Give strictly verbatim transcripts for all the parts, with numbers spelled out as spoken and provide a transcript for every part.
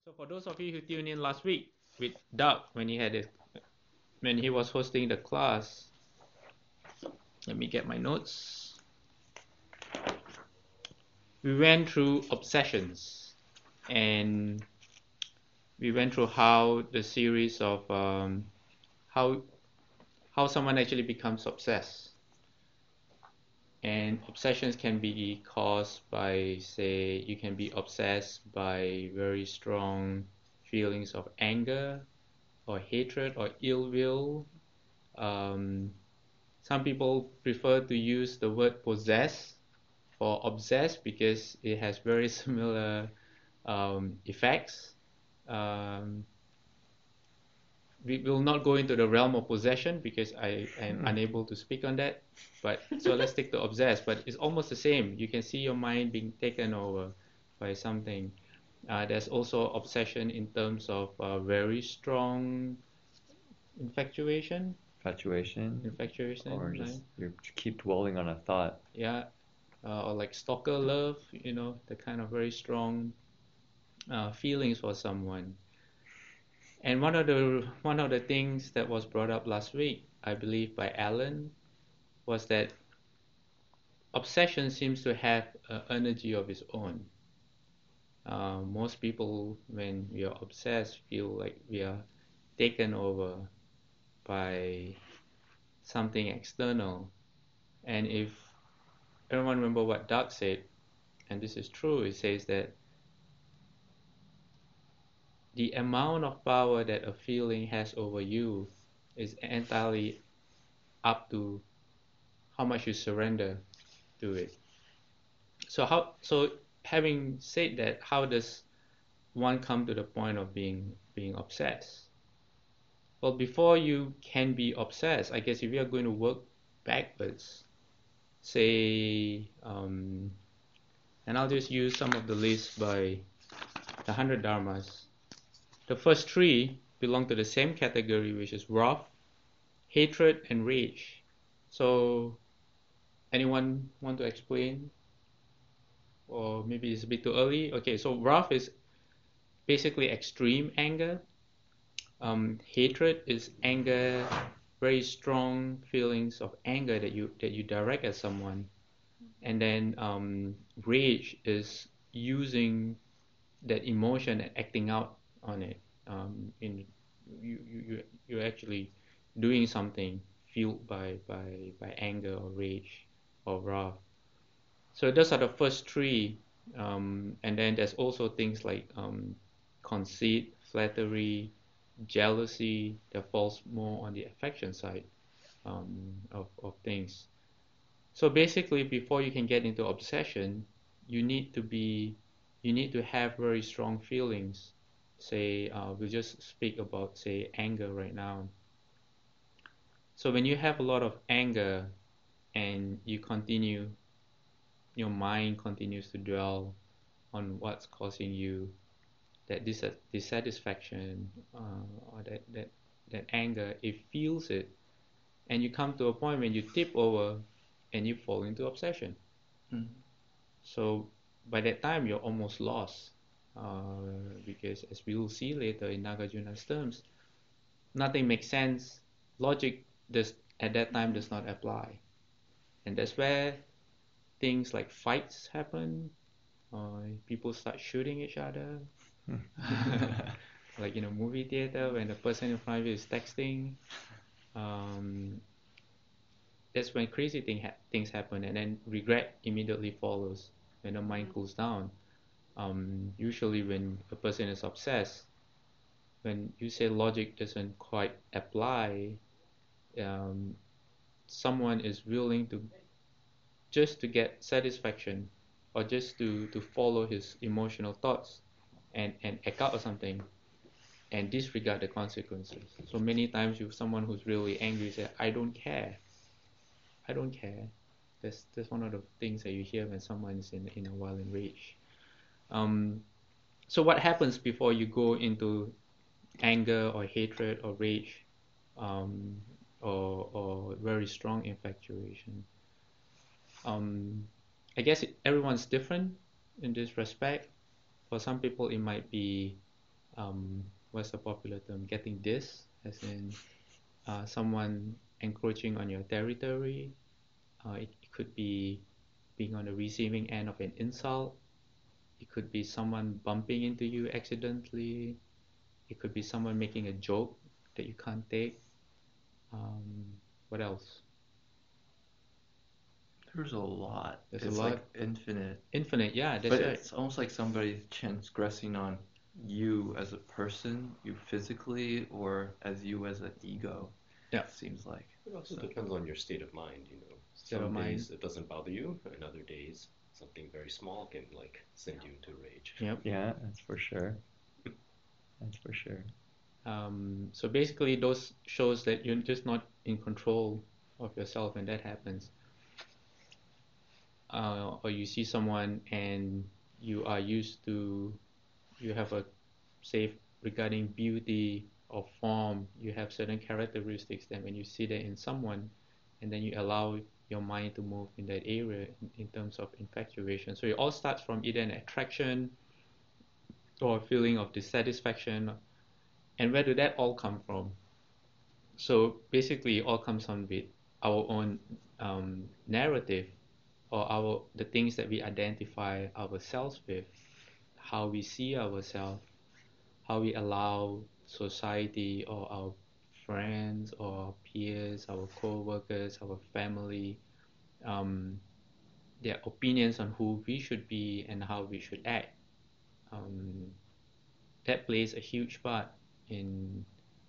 So for those of you who tuned in last week with Doug when he had his, when he was hosting the class, let me get my notes. We went through obsessions, and we went through how the series of um, how how someone actually becomes obsessed. And obsessions can be caused by, say, you can be obsessed by very strong feelings of anger or hatred or ill will. Um, some people prefer to use the word possess or obsessed because it has very similar um, effects. Um, we will not go into the realm of possession because I am unable to speak on that. But so let's stick to obsessed. But it's almost the same. You can see your mind being taken over by something. Uh, there's also obsession in terms of uh, very strong infatuation. Infatuation. Infatuation, Or just right? you keep dwelling on a thought. Yeah, uh, or like stalker love. You know, the kind of very strong uh, feelings for someone. And one of the one of the things that was brought up last week, I believe, by Alan, was that obsession seems to have an energy of its own. Uh, most people, when we are obsessed, feel like we are taken over by something external. And if everyone remember what Doug said, and this is true, it says that the amount of power that a feeling has over you is entirely up to how much you surrender to it. So how so having said that, how does one come to the point of being being obsessed? Well, before you can be obsessed, I guess if you are going to work backwards, say, um, and I'll just use some of the lists by the hundred dharmas. The first three belong to the same category, which is wrath, hatred, and rage. So, anyone want to explain? Or maybe it's a bit too early. Okay, so wrath is basically extreme anger. Um, hatred is anger, very strong feelings of anger that you that you direct at someone. And then um, rage is using that emotion and acting out on it. Um, in you, you you you're actually doing something fueled by by by anger or rage or wrath. So those are the first three, um, and then there's also things like um, conceit, flattery, jealousy that falls more on the affection side um, of of things. So basically, before you can get into obsession, you need to be, you need to have very strong feelings. Say, uh, we'll just speak about, say, anger right now. So when you have a lot of anger and you continue, your mind continues to dwell on what's causing you that dis- dissatisfaction uh, or that, that, that anger, it feels it. And you come to a point when you tip over and you fall into obsession. Mm. So by that time, you're almost lost uh, because, as we will see later in Nagarjuna's terms, nothing makes sense. Logic does at that time does not apply, and that's where things like fights happen. Uh, people start shooting each other, like in a movie theater when the person in front of you is texting. Um, that's when crazy thing ha- things happen, and then regret immediately follows when the mind cools down. Um, usually when a person is obsessed, when you say logic doesn't quite apply, um, someone is willing to just to get satisfaction or just to, to follow his emotional thoughts and, and act out or something and disregard the consequences. So many times you someone who's really angry say, I don't care. I don't care. That's that's one of the things that you hear when someone's in in a violent rage. Um, so what happens before you go into anger or hatred or rage, um, or, or very strong infatuation? Um, I guess it, everyone's different in this respect. For some people, it might be um, what's the popular term? Getting dissed, as in uh, someone encroaching on your territory. Uh, it, it could be being on the receiving end of an insult. It could be someone bumping into you accidentally. It could be someone making a joke that you can't take. Um, what else? There's a lot. There's a It's lot. like infinite. Infinite, yeah, that's But right. it's almost like somebody transgressing on you as a person, you physically, or as you as an ego. Yeah. It seems like. It also So- depends on your state of mind, you know. State Some of mind. days it doesn't bother you, and other days something very small can like send you into rage. Yep. Yeah, that's for sure. That's for sure. Um, so basically, those shows that you're just not in control of yourself when that happens. Uh, or you see someone and you are used to, you have a say regarding beauty or form, you have certain characteristics that when you see that in someone, and then you allow your mind to move in that area in, in terms of infatuation. So it all starts from either an attraction or a feeling of dissatisfaction. And where did that all come from? So basically, it all comes on with our own um, narrative, or our the things that we identify ourselves with, how we see ourselves, how we allow society or our friends or our peers, our co-workers, our family, um, their opinions on who we should be and how we should act. Um, that plays a huge part in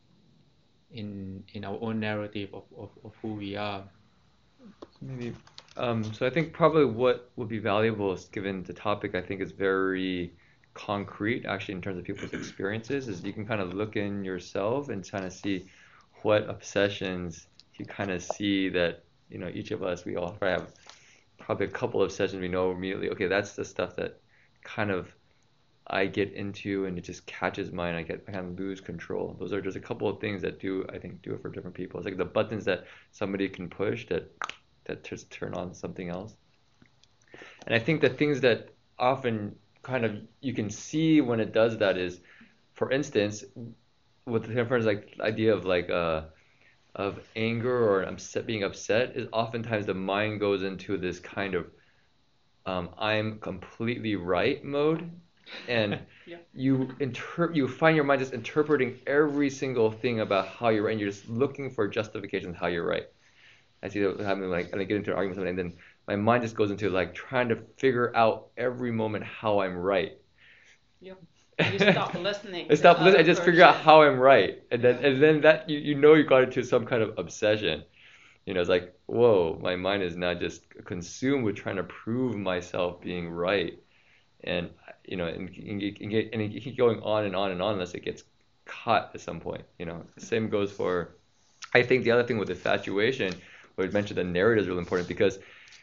in in our own narrative of, of, of who we are. Maybe. Um, so I think probably what would be valuable is given the topic, I think is very concrete actually in terms of people's experiences, is you can kind of look in yourself and kind of see what obsessions you kind of see that, you know, each of us, we all probably have probably a couple of sessions we know immediately, okay, that's the stuff that kind of I get into and it just catches mine. I get I kind of lose control. Those are just a couple of things that do I think do it for different people. It's like the buttons that somebody can push that that just turn on something else. And I think the things that often kind of you can see when it does that is, for instance, with the different like idea of like uh of anger or upset being upset is oftentimes the mind goes into this kind of um, I'm completely right mode, and Yeah. you inter you find your mind just interpreting every single thing about how you're right, and you're just looking for justifications how you're right. I see that happening, like, and I get into an argument with somebody, and then my mind just goes into like trying to figure out every moment how I'm right. Yep. You stop listening. I stop to listening. I other just figure out person. how I'm right, and then Yeah. and then that you, you know you got into some kind of obsession. You know, it's like, whoa, my mind is now just consumed with trying to prove myself being right, and you know, and, and, you can get, and you keep going on and on and on unless it gets caught at some point. You know, the same goes for. I think the other thing with infatuation, where we mentioned the narrative is really important because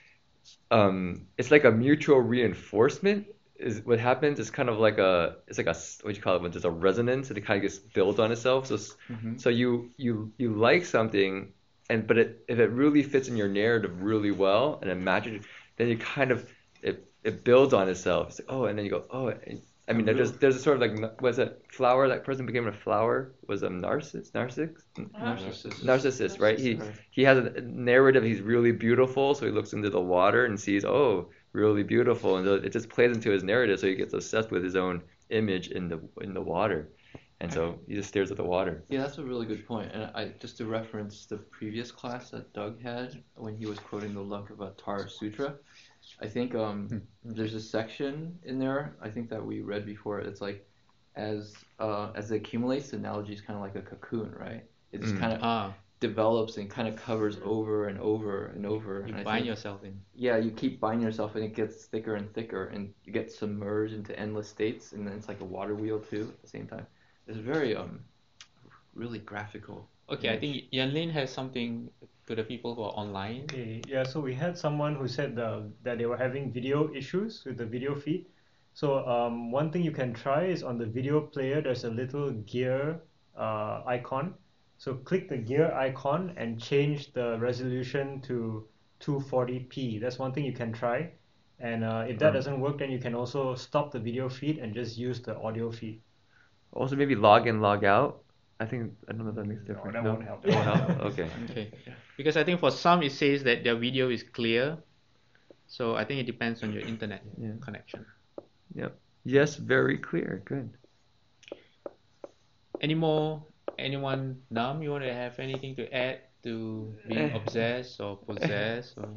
um, it's like a mutual reinforcement. Is what happens. It's kind of like a, it's like a, what do you call it when there's a resonance and it kind of gets built on itself. So, Mhm. so you you you like something, and but it, if it really fits in your narrative really well and it matches, then you kind of it it builds on itself. It's like, oh, and then you go, oh, and, I mean, there's there's a sort of like, was it flower? That person became a flower. Was a narcissus, narcissus, Narcissist. narcissist, right? He Right. he has a narrative. He's really beautiful, so he looks into the water and sees, oh, really beautiful, and so it just plays into his narrative. So he gets obsessed with his own image in the in the water, and so he just stares at the water. Yeah, that's a really good point. And I just to reference the previous class that Doug had when he was quoting the Lankavatara Sutra, I think um, there's a section in there I think that we read before. It's like as uh, as it accumulates, the analogy is kind of like a cocoon, right? It just Mm. kind of Ah, develops and kind of covers over and over and over. you and I bind think, yourself in. yeah, you keep binding yourself and it gets thicker and thicker and you get submerged into endless states, and then it's like a water wheel too at the same time. It's very um really graphical. Okay, I think Yanlin has something to the people who are online. Okay, yeah, so we had someone who said uh, that they were having video issues with the video feed. So um, one thing you can try is on the video player, there's a little gear uh, icon. So click the gear icon and change the resolution to two forty p. That's one thing you can try. And uh, if that Um, doesn't work, then you can also stop the video feed and just use the audio feed. Also, maybe log in, log out. I think I don't know if that makes a No, difference. that No? won't help. That won't help? Okay. Okay. Because I think for some it says that their video is clear. So I think it depends on your internet Yeah. connection. Yep. Yes, very clear. Good. Any more? Anyone, Nam, you want to have anything to add to being obsessed or possessed or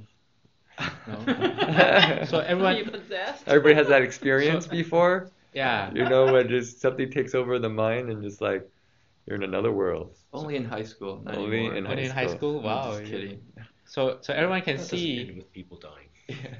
no? So Are you everyone, possessed? Everybody has that experience So- before. yeah. You know, when just something takes over the mind and just like you're in another world. Only in high school, not Only anymore. in Only in high high school. school? I'm Wow. just kidding. So so everyone can That doesn't end see. with people dying.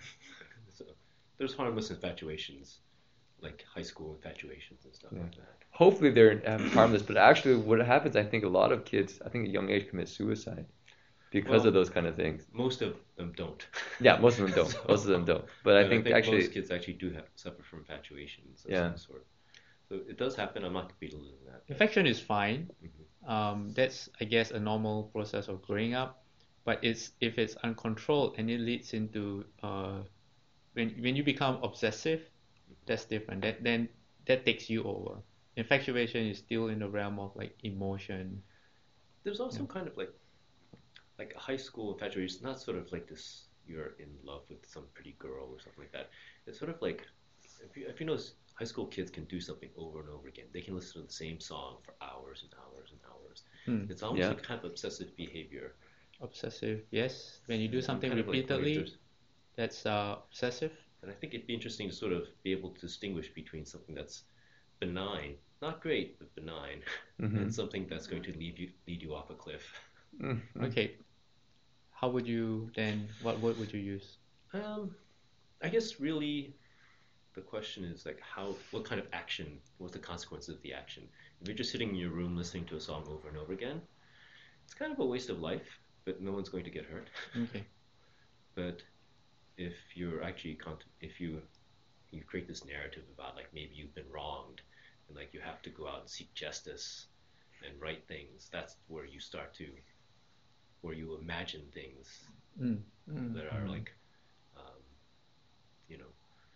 So there's harmless infatuations, like high school infatuations and stuff Yeah. like that. Hopefully they're um, harmless, but actually what happens, I think a lot of kids, I think at a young age commit suicide because Well- of those kind of things. Most of them don't. Yeah, most of them don't. So- Most of them don't. But I But think, actually, most kids actually do have suffer from infatuations of Yeah. some sort. So it does happen. I'm not belittling that. Infection is fine. Mhm. Um, that's I guess a normal process of growing up. But it's if it's uncontrolled and it leads into uh, when when you become obsessive, that's different. That then that takes you over. Infatuation is still in the realm of like emotion. There's also kind of like like a high school infatuation. It's not sort of like this. You're in love with some pretty girl or something like that. It's sort of like if you if you notice, high school kids can do something over and over again. They can listen to the same song for hours and hours and hours. Hmm. It's almost Yeah. like kind of obsessive behavior. Obsessive, yes. When you do And something kind of like when repeatedly, there's- that's uh, obsessive. And I think it'd be interesting to sort of be able to distinguish between something that's benign, not great, but benign, Mhm. and something that's going to lead you lead you off a cliff. Mhm. Okay. How would you then? What word would you use? Um, I guess really, the question is like how, what kind of action, what's the consequences of the action? If you're just sitting in your room listening to a song over and over again, it's kind of a waste of life, but no one's going to get hurt. Okay. But if you're actually cont- if you you create this narrative about like maybe you've been wronged and like you have to go out and seek justice and right things, that's where you start to where you imagine things Mm. Mm. that are like um, you know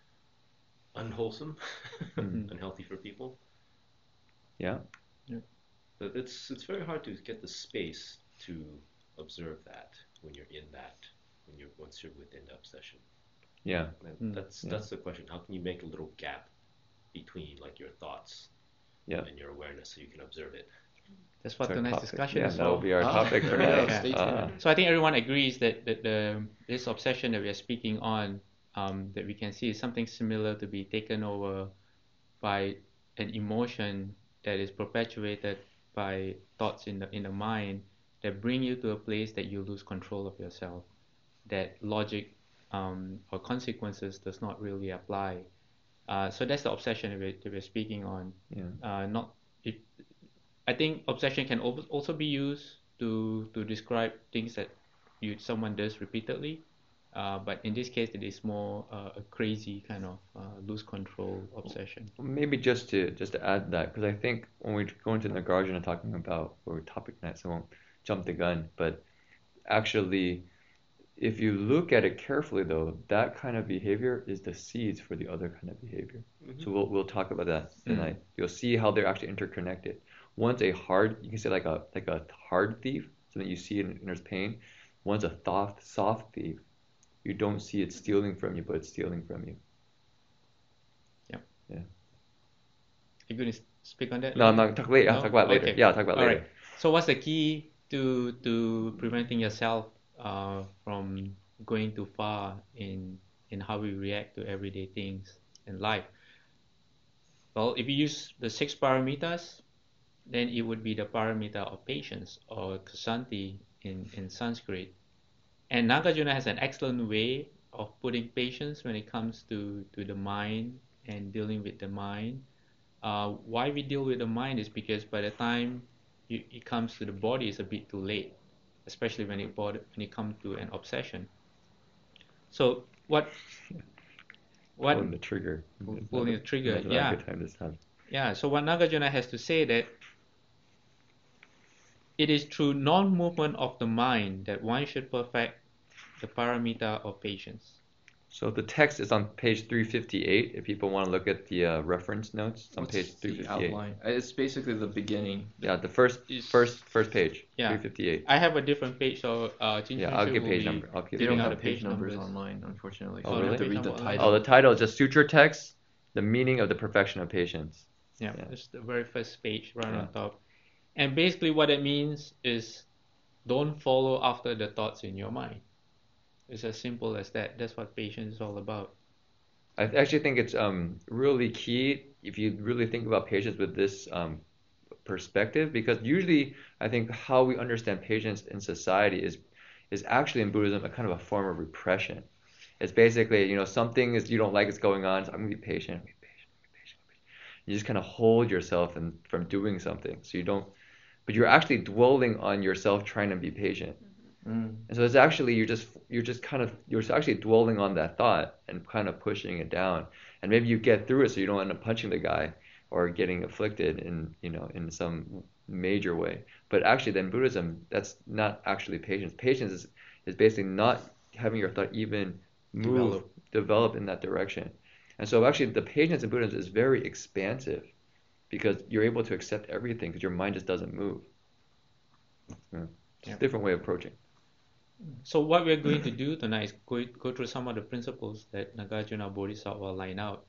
unwholesome, Mm. unhealthy for people. Yeah. But it's it's very hard to get the space to observe that when you're in that when you're once you're within the obsession. Yeah. And Mm. that's Yeah. that's the question. How can you make a little gap between like your thoughts Yeah. and your awareness so you can observe it? That's what It's our tonight's topic. discussion Yeah, is that'll for. be our Ah, topic there we go. tonight. Stay Ah. tuned. So I think everyone agrees that, that the this obsession that we are speaking on, um, that we can see is something similar to be taken over by an emotion that is perpetuated by thoughts in the in the mind that bring you to a place that you lose control of yourself. That logic um, or consequences does not really apply. Uh, so that's the obsession that we're, that we're speaking on. Yeah. Uh, not it, I think obsession can al- also be used to to describe things that you someone does repeatedly, uh, but in this case it is more uh, a crazy kind of uh, lose control obsession. Maybe just to just to add that, because I think when we go into Nagarjuna and talking about our topic tonight, so I won't jump the gun, but actually, if you look at it carefully, though, that kind of behavior is the seeds for the other kind of behavior. So we'll we'll talk about that tonight. You'll see how they're actually interconnected. One's a hard, you can say like a like a hard thief, so that you see it and there's pain. One's a soft soft thief. You don't see it stealing from you, but it's stealing from you. Are you going to speak on that? No, I'm not talk later. I'll No? talk about it later. Okay. Yeah, I'll talk about it All later. right. So what's the key to to preventing yourself uh, from going too far in in how we react to everyday things in life? Well, if you use the six paramitas, then it would be the paramita of patience or ksanti in, in Sanskrit. And Nagarjuna has an excellent way of putting patience when it comes to, to the mind and dealing with the mind. Uh, why we deal with the mind is because by the time you, it comes to the body, it's a bit too late, especially when it bod- when it comes to an obsession. So what what Pulling the trigger. Pull- It's pulling not the trigger, it's not yeah. a good time this time. Yeah, so what Nagarjuna has to say that it is through non-movement of the mind that one should perfect the paramita of patience. So the text is on page three fifty-eight. If people want to look at the uh, reference notes, it's on What's page the three fifty-eight. outline? Uh, It's basically the beginning. Yeah, the first Is- first first page, Yeah. three fifty-eight. I have a different page, so uh, Jin Yeah, Chun I'll Shi give will page be- number. I'll give They Giving don't out have the page page numbers numbers. online, unfortunately. Oh, So you have to really? read the Page number title. Oh, the title is just Suture Text, the meaning of the perfection of patience. Yeah, Yeah. it's the very first page right Yeah. on top. And basically what it means is don't follow after the thoughts in your mind. It's as simple as that. That's what patience is all about. I th- actually think it's um, really key if you really think about patience with this um, perspective, because usually I think how we understand patience in society is is actually in Buddhism a kind of a form of repression. It's basically, you know, something is you don't like is going on, so I'm gonna be patient, I'm gonna be patient, I'm gonna be patient, I'm gonna be patient. You just kind of hold yourself and from doing something, so you don't, but you're actually dwelling on yourself trying to be patient. Mm. And so it's actually you're just you're just kind of you're actually dwelling on that thought and kind of pushing it down. And maybe you get through it so you don't end up punching the guy or getting afflicted in you know in some major way. But actually then Buddhism, that's not actually patience. Patience is, is basically not having your thought even move, Develop. develop in that direction. And so actually the patience in Buddhism is very expansive because you're able to accept everything because your mind just doesn't move. Yeah. It's Yeah. a different way of approaching. So what we're going to do tonight is go, go through some of the principles that Nagarjuna Bodhisattva line out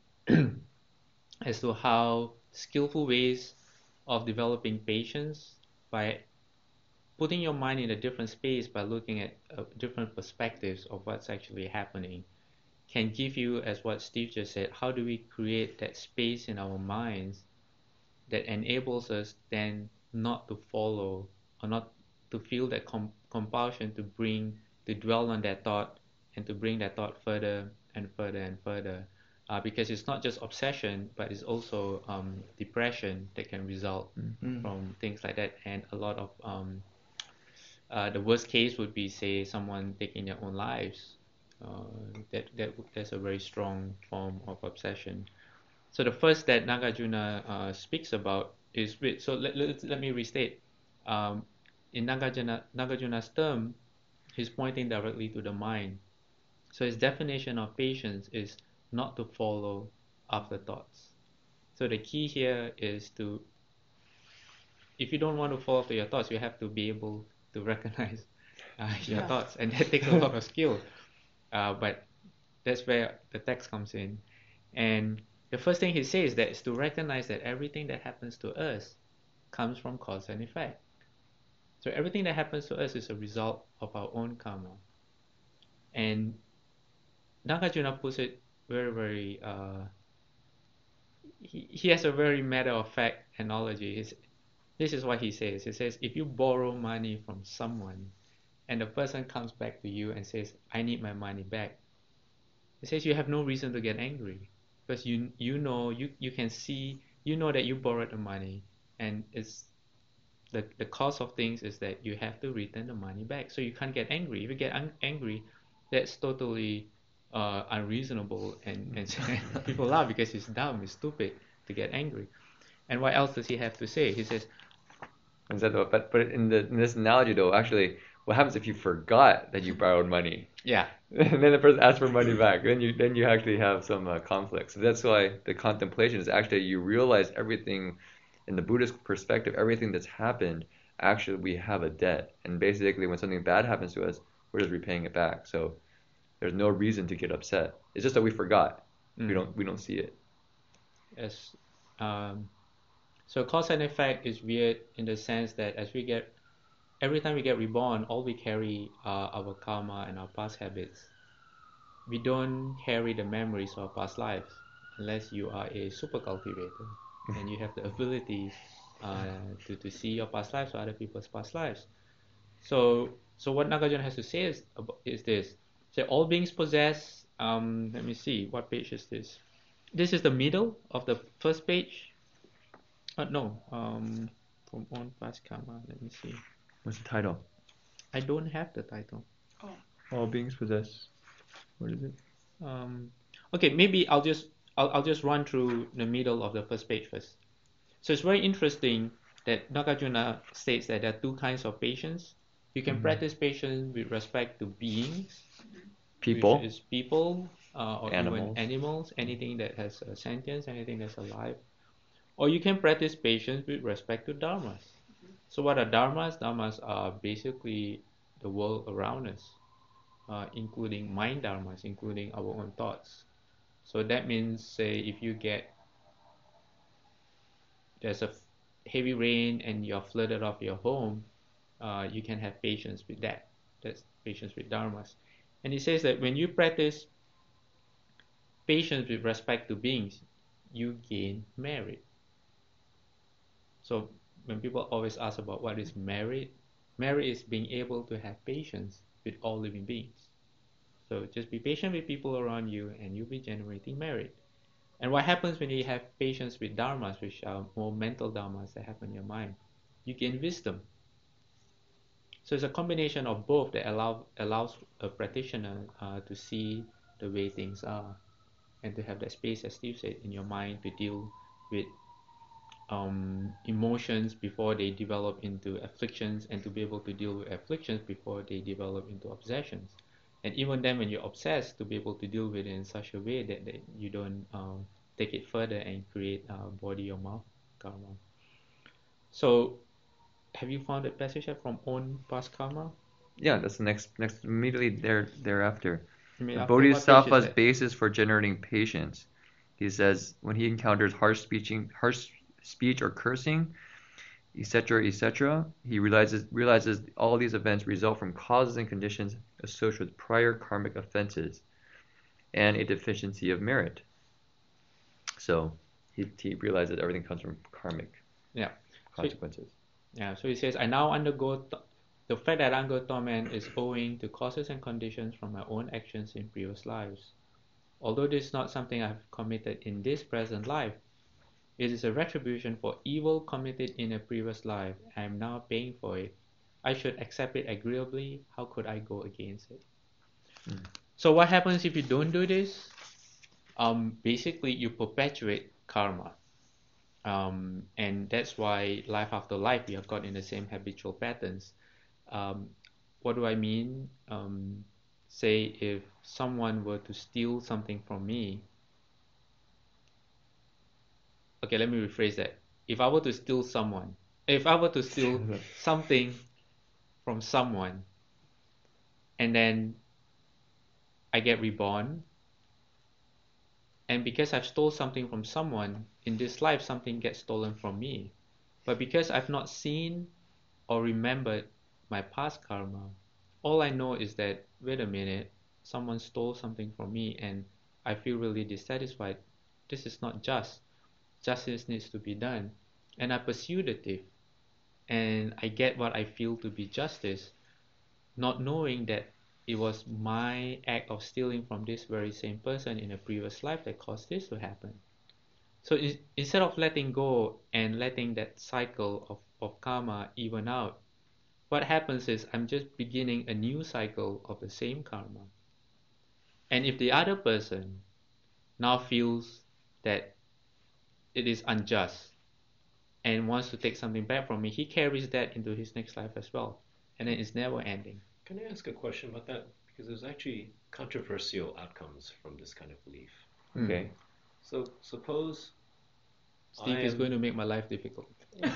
as to how skillful ways of developing patience by putting your mind in a different space by looking at uh, different perspectives of what's actually happening can give you, as what Steve just said, how do we create that space in our minds that enables us then not to follow or not to feel that com- compulsion to bring to dwell on that thought and to bring that thought further and further and further uh, because it's not just obsession but it's also um, depression that can result Mm. from things like that, and a lot of um, uh, the worst case would be, say, someone taking their own lives. Uh, that that that's a very strong form of obsession. So the first that Nagarjuna uh, speaks about is with, so let, let, let me restate. Um, in Nagarjuna, Nagarjuna's term, he's pointing directly to the mind. So his definition of patience is not to follow afterthoughts. So the key here is to, if you don't want to follow after your thoughts, you have to be able to recognize uh, your Yeah. thoughts, and that takes a lot of skill. Uh, but that's where the text comes in. And the first thing he says that is to recognize that everything that happens to us comes from cause and effect. So everything that happens to us is a result of our own karma. And Nagarjuna puts it very, very, uh, he, he has a very matter of fact analogy. He's, this is what he says. He says, if you borrow money from someone and the person comes back to you and says, I need my money back, he says you have no reason to get angry because you you know, you, you can see, you know that you borrowed the money, and it's the, the cost of things is that you have to return the money back. So you can't get angry. If you get un- angry, that's totally uh, unreasonable, and, and people laugh because it's dumb, it's stupid to get angry. And what else does he have to say? He says, Is that the, but but in the in this analogy though, actually, what happens if you forgot that you borrowed money, yeah, and then the person asks for money back? Then you then you actually have some uh, conflict. So that's why the contemplation is actually you realize everything, in the Buddhist perspective, everything that's happened. Actually, we have a debt, and basically, when something bad happens to us, we're just repaying it back. So there's no reason to get upset. It's just that we forgot. Mm. We don't we don't see it. Yes. Um, so cause and effect is weird in the sense that as we get, every time we get reborn, all we carry are our karma and our past habits. We don't carry the memories of our past lives unless you are a super cultivator and you have the ability uh, to, to see your past lives or other people's past lives. So so what Nagarjuna has to say is, abo- is this. So all beings possess, um, let me see, what page is this? This is the middle of the first page. Uh, no, um, from on past karma. Let me see. What's the title? I don't have the title. All beings possess. What is it? Um, okay, maybe I'll just I'll, I'll just run through the middle of the first page first. So it's very interesting that Nagarjuna states that there are two kinds of patience. You can Mhm. practice patience with respect to beings, People. which is people, uh, or Animals. even animals, anything that has a sentience, anything that's alive. Or you can practice patience with respect to dharmas. So what are dharmas? Dharmas are basically the world around us, uh, including mind dharmas, including our own thoughts. So that means, say, if you get there's a heavy rain and you're flooded off your home, uh, you can have patience with that. That's patience with dharmas. And he says that when you practice patience with respect to beings, you gain merit. So when people always ask about what is merit, merit is being able to have patience with all living beings. So just be patient with people around you and you'll be generating merit. And what happens when you have patience with dharmas, which are more mental dharmas that happen in your mind? You gain wisdom. So it's a combination of both that allow, allows a practitioner uh, to see the way things are and to have that space, as Steve said, in your mind to deal with um, emotions before they develop into afflictions, and to be able to deal with afflictions before they develop into obsessions. And even then, when you're obsessed, to be able to deal with it in such a way that, that you don't um, take it further and create uh, body or mouth karma. So, have you found that passage from own past karma? Yeah, that's the next next immediately there thereafter. I mean, The after what page is Bodhisattva's that? basis for generating patience. He says when he encounters harsh speeching, harsh speech or cursing, et cetera, et cetera, he realizes realizes all these events result from causes and conditions associated with prior karmic offenses and a deficiency of merit. So he, he realizes everything comes from karmic Yeah. consequences. Yeah, so he says, I now undergo, t- the fact that I undergo torment is owing to causes and conditions from my own actions in previous lives. Although this is not something I have committed in this present life, it is a retribution for evil committed in a previous life. I am now paying for it. I should accept it agreeably. How could I go against it? Mm. So what happens if you don't do this? Um, basically, you perpetuate karma. Um, and that's why life after life we are caught in the same habitual patterns. Um, what do I mean? Um, say if someone were to steal something from me. Okay, let me rephrase that. If I were to steal someone, if I were to steal something from someone, and then I get reborn, and because I've stole something from someone, in this life something gets stolen from me. But because I've not seen or remembered my past karma, all I know is that, wait a minute, someone stole something from me and I feel really dissatisfied. This is not just. Justice needs to be done. And I pursue the thief. And I get what I feel to be justice, not knowing that it was my act of stealing from this very same person in a previous life that caused this to happen. So in, instead of letting go and letting that cycle of, of karma even out, what happens is I'm just beginning a new cycle of the same karma. And if the other person now feels that it is unjust and wants to take something back from me, he carries that into his next life as well. And then it's never ending. Can I ask a question about that? Because there's actually controversial outcomes from this kind of belief. Okay. So suppose Steve I is am- going to make my life difficult.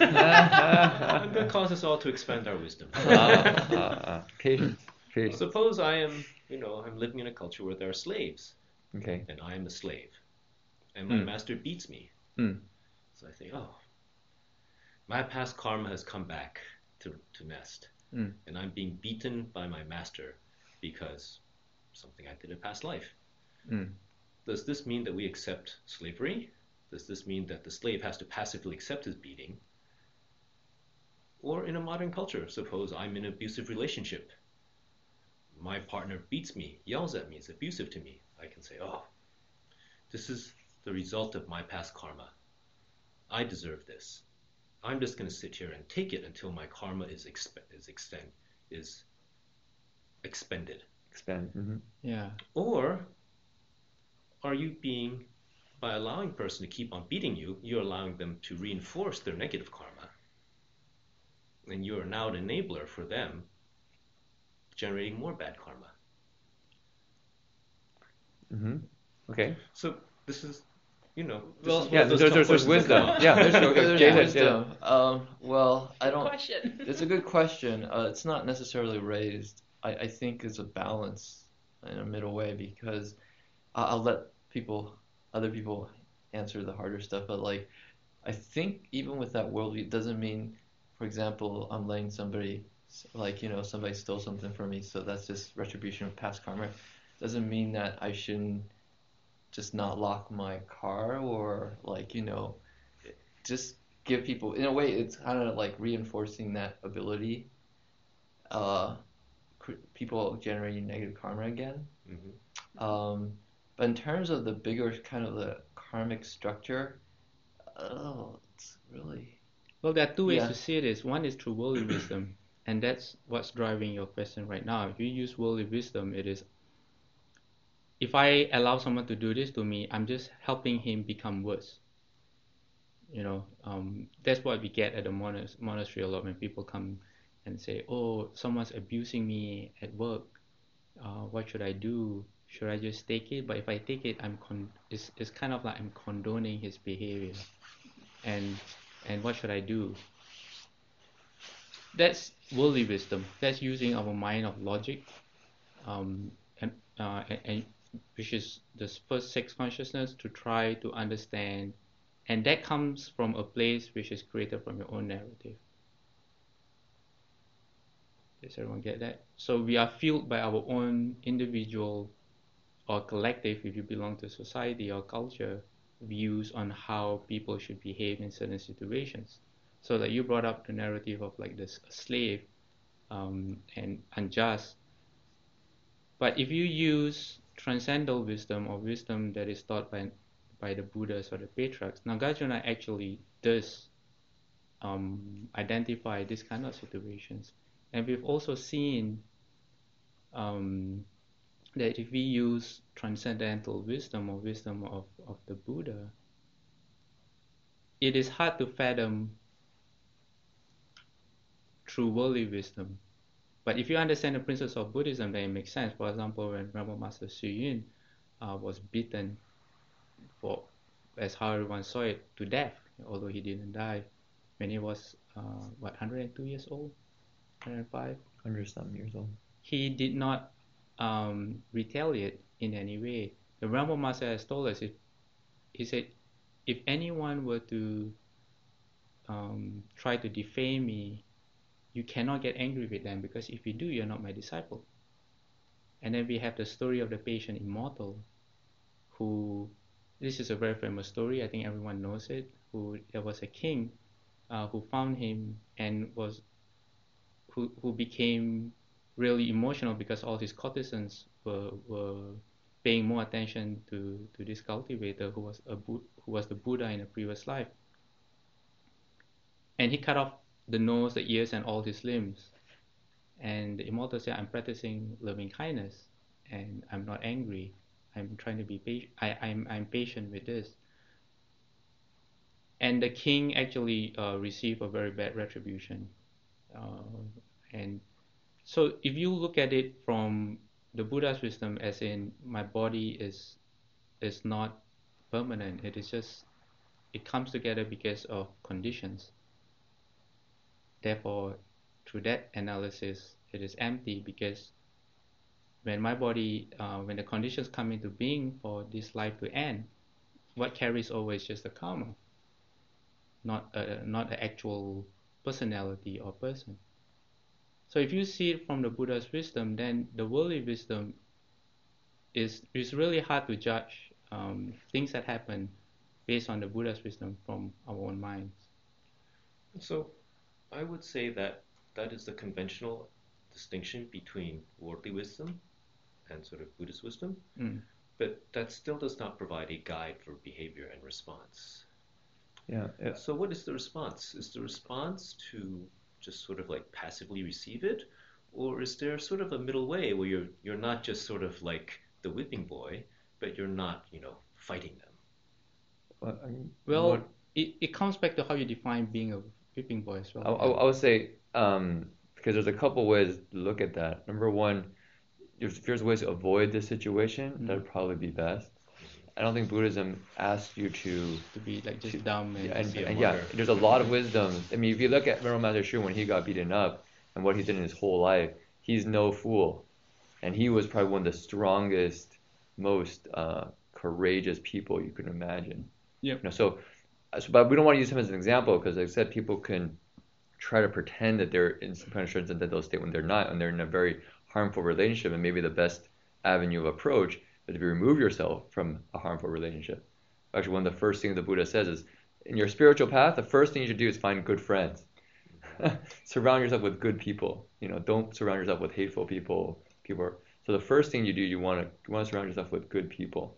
I'm going to cause us all to expand our wisdom. Ah, ah, ah. Patience. Patience. Suppose I am, you know, I'm living in a culture where there are slaves, Okay. and I am a slave, and my Mm. master beats me. Mm. So I think, oh, my past karma has come back to, to nest, Mm. and I'm being beaten by my master because something I did in past life. Mm. Does this mean that we accept slavery? Does this mean that the slave has to passively accept his beating? Or in a modern culture, suppose I'm in an abusive relationship. My partner beats me, yells at me, is abusive to me. I can say, oh, this is the result of my past karma. I deserve this. I'm just going to sit here and take it until my karma is exp- is extend is expended. Expand. Mm-hmm. Yeah. Or are you being, by allowing a person to keep on beating you, you're allowing them to reinforce their negative karma, and you are now an enabler for them generating more bad karma. Mm-hmm. Okay. So this is, you know, this Well, is one Yeah, of those there's, tough there's, there's questions that come wisdom. up. Yeah, there's, okay, There's Jay said, wisdom. Um, well, I Good don't. question. It's a good question. Uh, it's not necessarily raised. I, I think it's a balance in a middle way because I- I'll let people, other people answer the harder stuff. But like, I think even with that worldview, it doesn't mean, for example, I'm letting somebody, like, you know, somebody stole something from me, so that's just retribution of past karma. Doesn't mean that I shouldn't just not lock my car or like, you know, just give people, in a way, it's kind of like reinforcing that ability. Uh, cr- people generating negative karma again. Mhm. Um, but in terms of the bigger kind of the karmic structure, oh, it's really, Well, there are two ways yeah. to see this. One is through worldly wisdom, and that's what's driving your question right now. If you use worldly wisdom, it is if I allow someone to do this to me, I'm just helping him become worse. You know, um, that's what we get at the monas- monastery a lot when people come and say, "Oh, someone's abusing me at work. Uh, what should I do? Should I just take it?" But if I take it, I'm con- it's, it's kind of like I'm condoning his behavior. And and what should I do? That's worldly wisdom. That's using our mind of logic, um, and, uh, and, and which is the first six consciousness to try to understand, and that comes from a place which is created from your own narrative. Does everyone get that? So we are fueled by our own individual or collective, if you belong to society or culture, views on how people should behave in certain situations. So that you brought up the narrative of like this slave um, and unjust. But if you use transcendental wisdom or wisdom that is taught by by the Buddhas or the patriarchs, Nagarjuna actually does um, identify this kind of situations. And we've also seen um, that if we use transcendental wisdom or wisdom of, of the Buddha, it is hard to fathom through worldly wisdom. But if you understand the principles of Buddhism, then it makes sense. For example, when Rinpoche Master Xu Yun uh, was beaten for, as how everyone saw it, to death, although he didn't die, when he was, uh, what, one hundred two years old? one hundred five? one hundred some years old. He did not um, retaliate in any way. The Rinpoche Master has told us, if, he said, if anyone were to um, try to defame me, you cannot get angry with them, because if you do, you're not my disciple. And then we have the story of the patient immortal, who, this is a very famous story, I think everyone knows it, who there was a king uh, who found him and was who, who became really emotional because all his courtesans were, were paying more attention to, to this cultivator who was a who was the Buddha in a previous life. And he cut off the nose, the ears, and all his limbs. And the immortal said, I'm practicing loving kindness, and I'm not angry. I'm trying to be patient. I, I'm, I'm patient with this. And the king actually uh, received a very bad retribution. Uh, and so if you look at it from the Buddha's wisdom, as in my body is is not permanent, it is just, it comes together because of conditions. Therefore, through that analysis, it is empty, because when my body, uh, when the conditions come into being for this life to end, what carries over is just the karma, not a, not an actual personality or person. So if you see it from the Buddha's wisdom, then the worldly wisdom is is really hard to judge um, things that happen based on the Buddha's wisdom from our own minds. So I would say that that is the conventional distinction between worldly wisdom and sort of Buddhist wisdom, Mm. but that still does not provide a guide for behavior and response. Yeah. yeah. So what is the response? Is the response to just sort of like passively receive it, or is there sort of a middle way where you're you're not just sort of like the whipping boy, but you're not, you know, fighting them? Well, I'm- Well, what- it, it comes back to how you define being a whipping boy as I, well. I, I would say um, because there's a couple ways to look at that. Number one, if there's ways to avoid this situation, Mm. that'd probably be best. I don't think Buddhism asks you to, To be like just to- dumb and, yeah, and, be a and yeah, martyr. there's a lot of wisdom. I mean, if you look at Venerable Master Shu when he got beaten up and what he did in his whole life, he's no fool, and he was probably one of the strongest, most uh, courageous people you can imagine. Yep. You know, so, so, but we don't want to use him as an example because, like I said, people can try to pretend that they're in some kind of transcendental state when they're not, and they're in a very harmful relationship, and maybe the best avenue of approach is to remove yourself from a harmful relationship. Actually, one of the first things the Buddha says is, in your spiritual path, the first thing you should do is find good friends. Surround yourself with good people. You know, don't surround yourself with hateful people. People are, so the first thing you do, you want to you want to surround yourself with good people.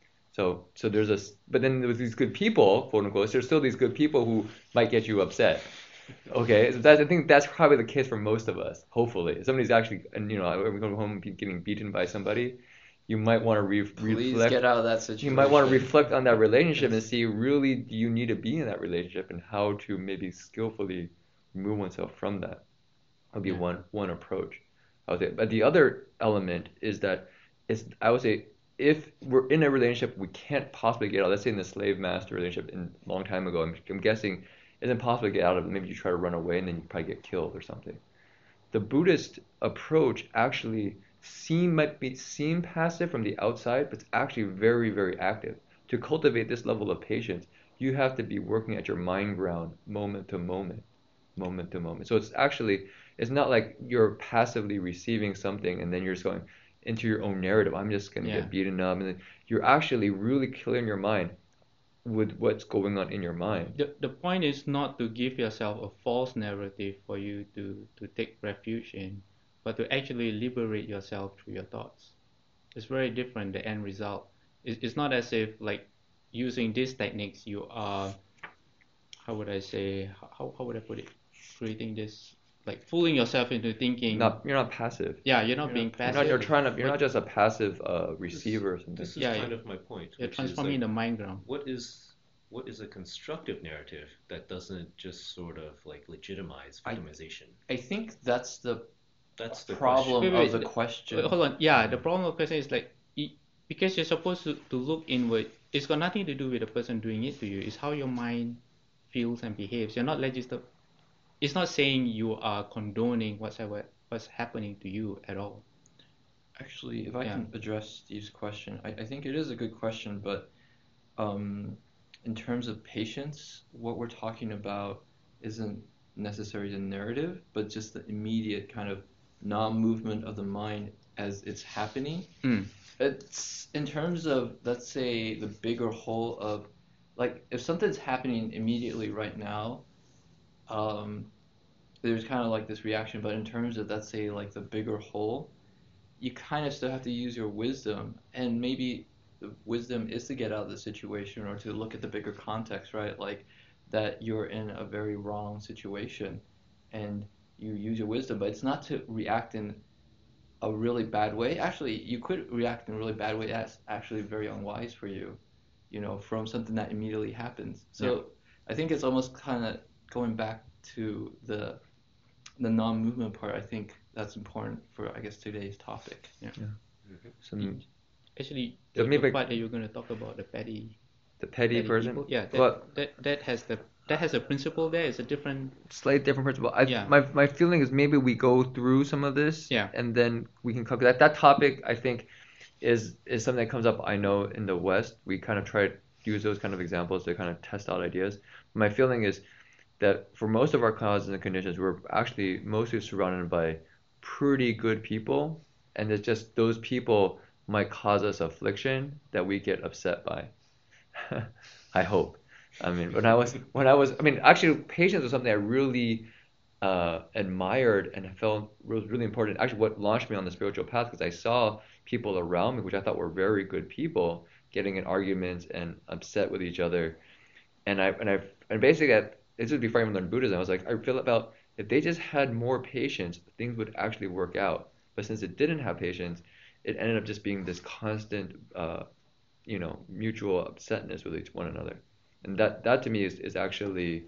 So so there's a, but then with these good people, quote unquote, there's still these good people who might get you upset. Okay, so that's, I think that's probably the case for most of us. Hopefully, if somebody's actually, and you know, we're going home and be- getting beaten by somebody, you might want to re- Please reflect. get out of that situation. You might want to reflect on that relationship and see, really, do you need to be in that relationship, and how to maybe skillfully remove oneself from that. That would be Yeah. one one approach. I would say. But the other element is that it's, I would say, if we're in a relationship we can't possibly get out, let's say in the slave master relationship in a long time ago, I'm, I'm guessing it's impossible to get out of it. Maybe you try to run away and then you probably get killed or something. The Buddhist approach actually seem might be seem passive from the outside, but it's actually very, very active. To cultivate this level of patience, you have to be working at your mind ground moment to moment, moment to moment. So it's actually, it's not like you're passively receiving something and then you're just going into your own narrative. I'm just going to Yeah. get beaten up. And then you're actually really clearing your mind with what's going on in your mind. The, the point is not to give yourself a false narrative for you to, to take refuge in, but to actually liberate yourself through your thoughts. It's very different, the end result. It's, it's not as if, like, using these techniques, you are, how would I say, how, how would I put it? Creating this, like, fooling yourself into thinking. Not you're not passive. Yeah, you're not You're being not, you're passive. not. You're trying to. You're but not just a passive uh, receiver or something. This is Yeah, kind yeah. of my point. You're which is transforming like, the mind ground. what is what is a constructive narrative that doesn't just sort of like legitimize I- victimization? I think that's the That's the problem Wait, wait, of the wait. question. Wait, hold on. Yeah, the problem of the question is like, it, because you're supposed to, to look inward, it's got nothing to do with the person doing it to you. It's how your mind feels and behaves. You're not legislative. It's not saying you are condoning whatsoever what's happening to you at all. Actually, if I Yeah. can address Steve's question, I, I think it is a good question, but um, in terms of patience, what we're talking about isn't necessarily the narrative, but just the immediate kind of non-movement of the mind as it's happening. Mm. It's in terms of, let's say, the bigger whole of, like, if something's happening immediately right now, um, there's kind of like this reaction, but in terms of, let's say, like the bigger whole, you kind of still have to use your wisdom, and maybe the wisdom is to get out of the situation or to look at the bigger context, right? Like that you're in a very wrong situation and you use your wisdom, but it's not to react in a really bad way. Actually, you could react in a really bad way. That's actually very unwise for you, you know, from something that immediately happens. So Yeah. I think it's almost kind of going back to the the non-movement part. I think that's important for, I guess, today's topic. Some Actually, Yeah, the, maybe- the part that you're going to talk about, the petty, the petty petty person. people, yeah, that, Well, that that has the that has a principle there. It's a different. slightly different principle. I, Yeah. My my feeling is maybe we go through some of this, Yeah. and then we can cover that. That topic, I think, is is something that comes up. I know in the West, we kind of try to use those kind of examples to kind of test out ideas. My feeling is that for most of our causes and conditions, we're actually mostly surrounded by pretty good people, and it's just those people might cause us affliction that we get upset by. I hope. I mean, when I was when I was, I mean, actually, patience was something I really uh, admired and I felt was really important. Actually, what launched me on the spiritual path, because I saw people around me, which I thought were very good people, getting in arguments and upset with each other, and I and I and basically, I, this was before I even learned Buddhism. I was like, I feel about if they just had more patience, things would actually work out. But since it didn't have patience, it ended up just being this constant, uh, you know, mutual upsetness with each one another. And that, that to me is, is actually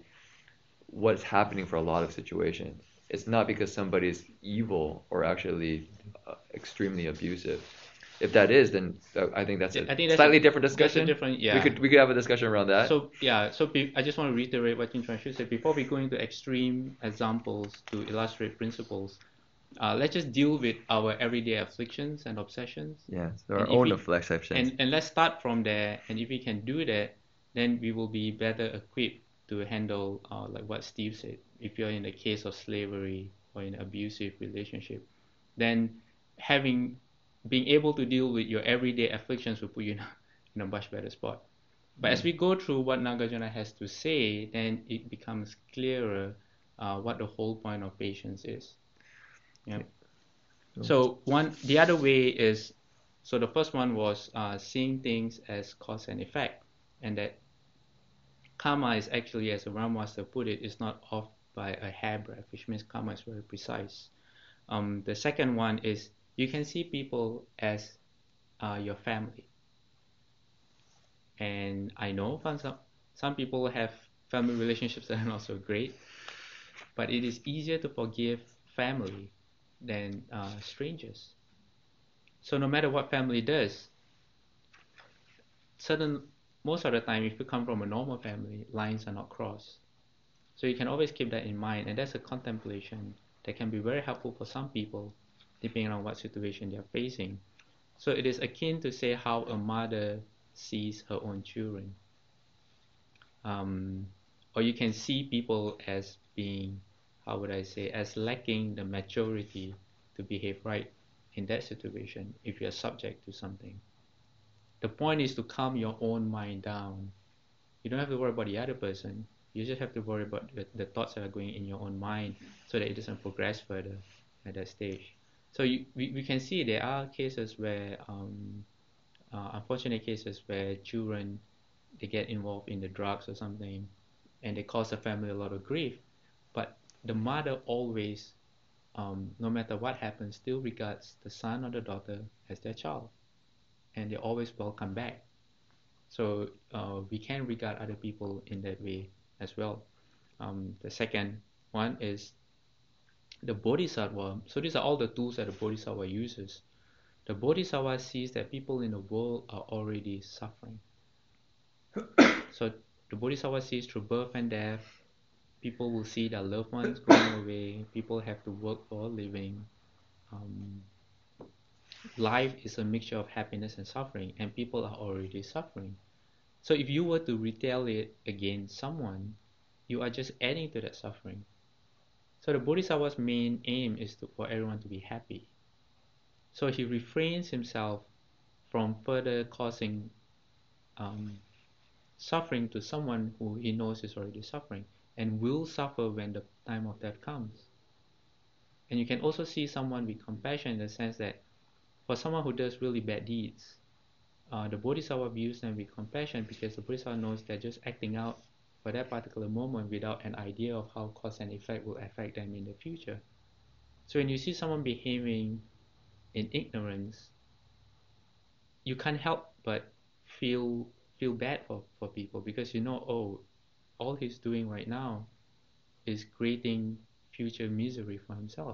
what's happening for a lot of situations. It's not because somebody's evil or actually uh, extremely abusive. If that is, then uh, I think that's a I think that's slightly a, different that's a discussion. different, yeah. We could we could have a discussion around that. So yeah, so be, I just want to reiterate what Jin Chuan Shu said before we go into extreme examples to illustrate principles. Uh, let's just deal with our everyday afflictions and obsessions. Yeah, so And our if own we- afflictions. And and let's start from there. And if we can do that, then we will be better equipped to handle uh, like what Steve said. If you're in the case of slavery or in an abusive relationship, then having being able to deal with your everyday afflictions will put you in a, in a much better spot. But as we go through what Nagarjuna has to say, then it becomes clearer uh, what the whole point of patience is. Yeah. So one, the other way is, so the first one was uh, seeing things as cause and effect, and that karma is actually, as the Ram Master put it, is not off by a hairbreadth, which means karma is very precise. Um, the second one is you can see people as uh, your family. And I know some some people have family relationships that are not so great, but it is easier to forgive family than uh, strangers. So no matter what family does, certain most of the time, if you come from a normal family, lines are not crossed. So you can always keep that in mind, and that's a contemplation that can be very helpful for some people, depending on what situation they're facing. So it is akin to say how a mother sees her own children. Um, or you can see people as being, how would I say, as lacking the maturity to behave right in that situation if you're subject to something. The point is to calm your own mind down. You don't have to worry about the other person. You just have to worry about the, the thoughts that are going in your own mind so that it doesn't progress further at that stage. So you, we, we can see there are cases where, um, uh, unfortunate cases where children, they get involved in the drugs or something and they cause the family a lot of grief. But the mother always, um, no matter what happens, still regards the son or the daughter as their child. And they always welcome back. So uh, we can regard other people in that way as well. Um, the second one is the Bodhisattva. So these are all the tools that the Bodhisattva uses. The Bodhisattva sees that people in the world are already suffering. So the Bodhisattva sees through birth and death, people will see their loved ones going away, people have to work for a living. Um, life is a mixture of happiness and suffering, and people are already suffering. So if you were to retaliate against someone, you are just adding to that suffering. So the Bodhisattva's main aim is to, for everyone to be happy. So he refrains himself from further causing um, suffering to someone who he knows is already suffering and will suffer when the time of death comes. And you can also see someone with compassion in the sense that for someone who does really bad deeds, uh, the Bodhisattva views them with compassion because the Bodhisattva knows they're just acting out for that particular moment without an idea of how cause and effect will affect them in the future. So when you see someone behaving in ignorance, you can't help but feel feel bad for, for people because you know, oh, all he's doing right now is creating future misery for himself.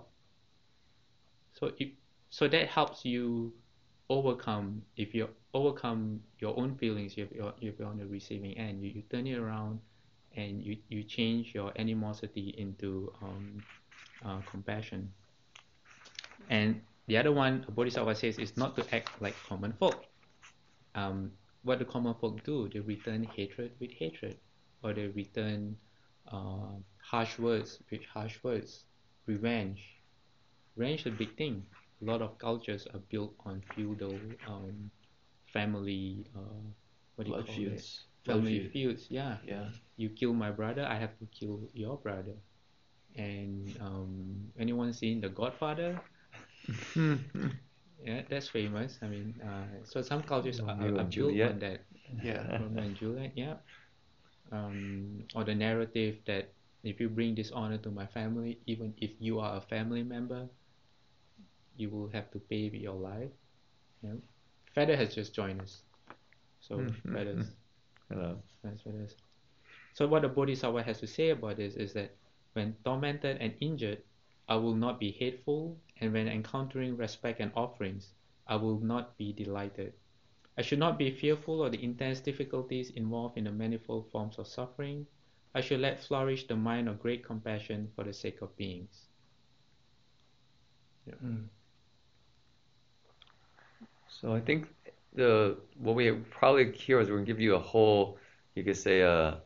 So if, so that helps you overcome, if you overcome your own feelings, if you're, if you're on the receiving end, you, you turn it around and you, you change your animosity into um, uh, compassion. And the other one, Bodhisattva says, is not to act like common folk. Um, what do common folk do? They return hatred with hatred, or they return uh, harsh words with harsh words. Revenge. Revenge is a big thing. A lot of cultures are built on feudal, um, family, uh, what do you Blood call feuds. it? Family Blood feud. feuds. Yeah. Yeah. You kill my brother, I have to kill your brother. And um, anyone seen The Godfather? Yeah, that's famous. I mean, uh, so some cultures are, Romeo are and built Juliet. on that. Yeah. Romeo and Juliet, yeah. Um, or the narrative that if you bring dishonor to my family, even if you are a family member, you will have to pay with your life. Yeah. Feather has just joined us. So Feathers. Hello. That's Feathers. So what the Bodhisattva has to say about this is that when tormented and injured, I will not be hateful and when encountering respect and offerings, I will not be delighted. I should not be fearful of the intense difficulties involved in the manifold forms of suffering. I should let flourish the mind of great compassion for the sake of beings. Yeah. Mm. So I think the what we probably here is we're gonna give you a whole, you could say a,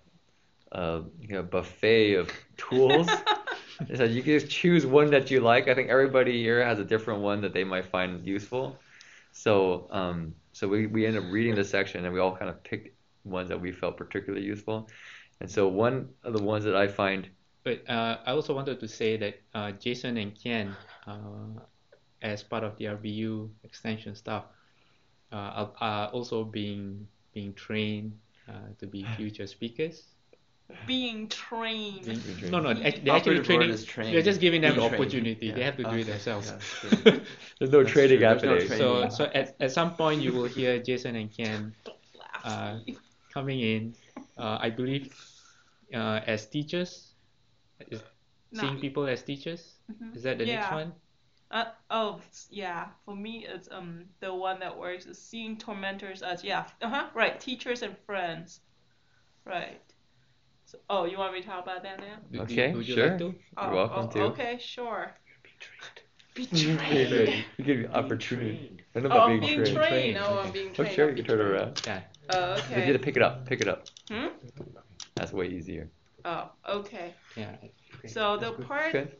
a you know, buffet of tools. So you can just choose one that you like. I think everybody here has a different one that they might find useful. So um, so we, we end up reading this section and we all kind of picked ones that we felt particularly useful. And so one of the ones that I find But uh, I also wanted to say that uh, Jason and Ken, uh, as part of the R B U extension staff, uh, are, are also being being trained uh, to be future speakers. Being trained. Being- Being trained. no, no, act- they're actually Operative word training. is trained. We're just giving them the Being trained. opportunity. Yeah. They have to do Okay. it themselves. Yeah, true. there's no That's trading true. There's no happening. trading. So, so at, at some point you will hear Jason and Ken uh, coming in. Uh, I believe uh, as teachers, is, seeing Not- people as teachers. Mhm. Is that the next Yeah. one? Uh, oh, s- yeah. For me, it's um the one that works is seeing tormentors as yeah. Uh huh. Right. Teachers and friends. Right. So, oh, you want me to talk about that now? Do- do- Okay, would you sure. like to? Oh, You're welcome oh, to. Okay, sure. Be You trained. give you opportunity. trained. I know Oh, about I'm being being trained. trained. Trained, Oh, I'm okay. being Oh, trained. sure, not you be can turn it trained. around. Yeah. Oh, If you had okay. to pick it up, pick it up. Hmm? That's way easier. Oh, okay. Yeah. So the part Okay.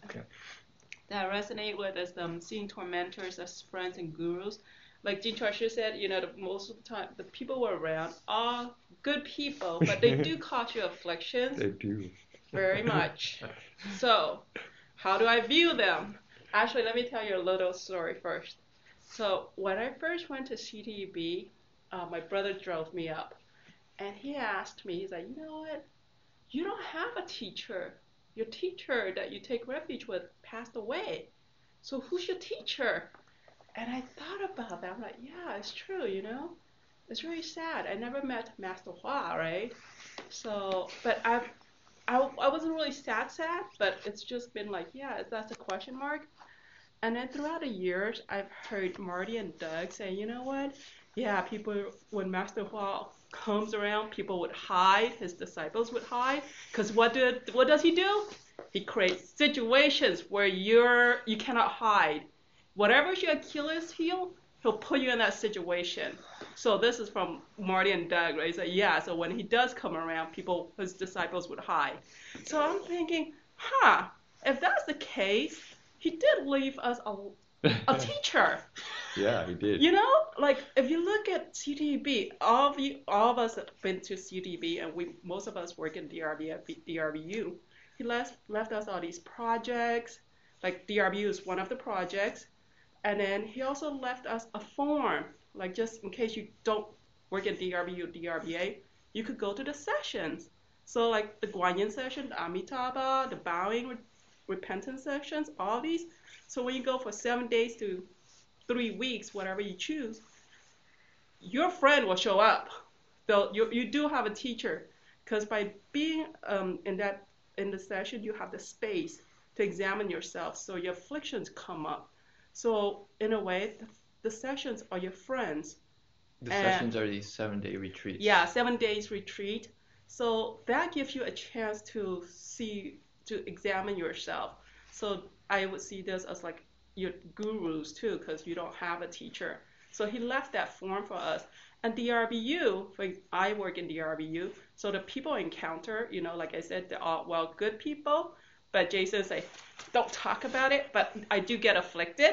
that I resonate with is um, seeing tormentors as friends and gurus. Like Jin Shi said, you know, the, most of the time the people who are around are good people, but they do cause you afflictions They do. very much. So, how do I view them? Actually, let me tell you a little story first. So, when I first went to C T U B, uh, my brother drove me up, and he asked me, he's like, you know what? You don't have a teacher. Your teacher that you take refuge with passed away. So who's your teacher? And I thought about that. I'm like, yeah, it's true, you know? It's really sad. I never met Master Hua, right? So, but I've, I, I wasn't really sad sad, but it's just been like, yeah, that's a question mark. And then throughout the years, I've heard Marty and Doug say, you know what? Yeah, people, when Master Hua comes around, people would hide, his disciples would hide, because what do what does he do? He creates situations where you're you cannot hide. Whatever's your Achilles heel, he'll put you in that situation. So this is from Marty and Doug, right? So yeah, so when he does come around, people, his disciples would hide. So I'm thinking, huh, if that's the case, he did leave us a, a teacher. Yeah, he did. You know, like if you look at C T U B, all of you, all of us have been to C T U B, and we most of us work in D R B, D R B U. He left left us all these projects, like D R B U is one of the projects, and then he also left us a form, like just in case you don't work in D R B U, D R B A, you could go to the sessions. So like the Guanyin session, the Amitabha, the bowing, repentance sessions, all these. So when you go for seven days to three weeks, whatever you choose, your friend will show up. So you, you do have a teacher, because by being um, in that in the session, you have the space to examine yourself. So your afflictions come up. So in a way, the, the sessions are your friends. The And- sessions are these seven-day retreats. Yeah, seven days retreat. So that gives you a chance to see, to examine yourself. So I would see this as like your gurus too, because you don't have a teacher. So he left that form for us. And D R B U, like I work in D R B U, so the people I encounter, you know, like I said, they're all, well, good people. But Jason say, don't talk about it, but I do get afflicted.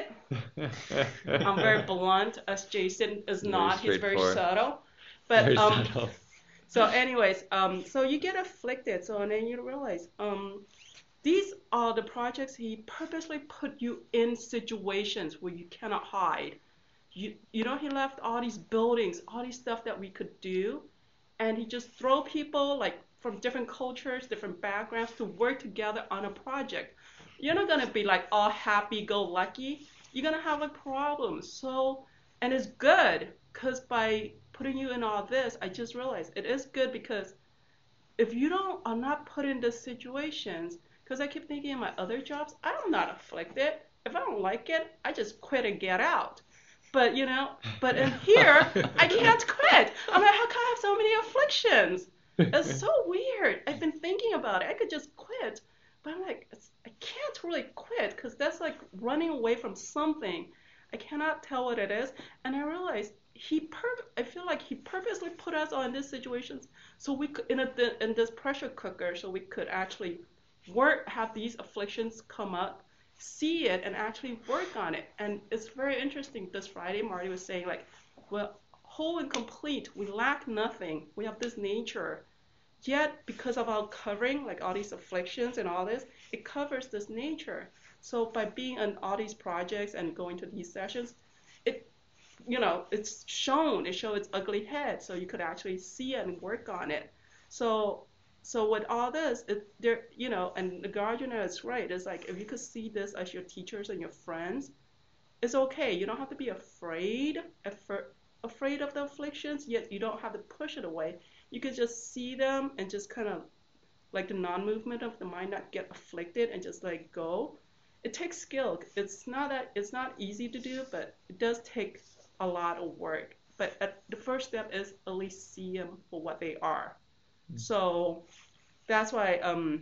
I'm very blunt, as Jason is Very not. He's very straightforward. subtle. But Very um, subtle. so anyways, um, so you get afflicted. So and then you realize, um, these are the projects he purposely put you in situations where you cannot hide. You, you know, he left all these buildings, all these stuff that we could do, and he just throw people like from different cultures, different backgrounds to work together on a project. You're not gonna be like all happy-go-lucky. You're gonna have a problem. So, and it's good, because by putting you in all this, I just realized it is good, because if you don't are not put in these situations, Because I keep thinking in my other jobs, I'm not afflicted. If I don't like it, I just quit and get out. But, you know, but in here, I can't quit. I'm like, how come I have so many afflictions? It's so weird. I've been thinking about it. I could just quit. But I'm like, it's, I can't really quit because that's like running away from something. I cannot tell what it is. And I realized he pur- I feel like he purposely put us all in these situations so we could, in, a, in this pressure cooker, so we could actually work, have these afflictions come up, see it, and actually work on it. And it's very interesting. This Friday, Marty was saying, like, well, whole and complete, we lack nothing. We have this nature. Yet, because of our covering, like all these afflictions and all this, it covers this nature. So by being on all these projects and going to these sessions, it, you know, it's shown, it shows its ugly head, so you could actually see it and work on it. So, so with all this, it, there, you know, and Nagarjuna is right. It's like if you could see this as your teachers and your friends, it's okay. You don't have to be afraid, afraid of the afflictions. Yet you don't have to push it away. You could just see them and just kind of, like the non-movement of the mind, not get afflicted and just like go. It takes skill. It's not that it's not easy to do, but it does take a lot of work. But at, the first step is at least see them for what they are. Mm-hmm. So that's why. Um,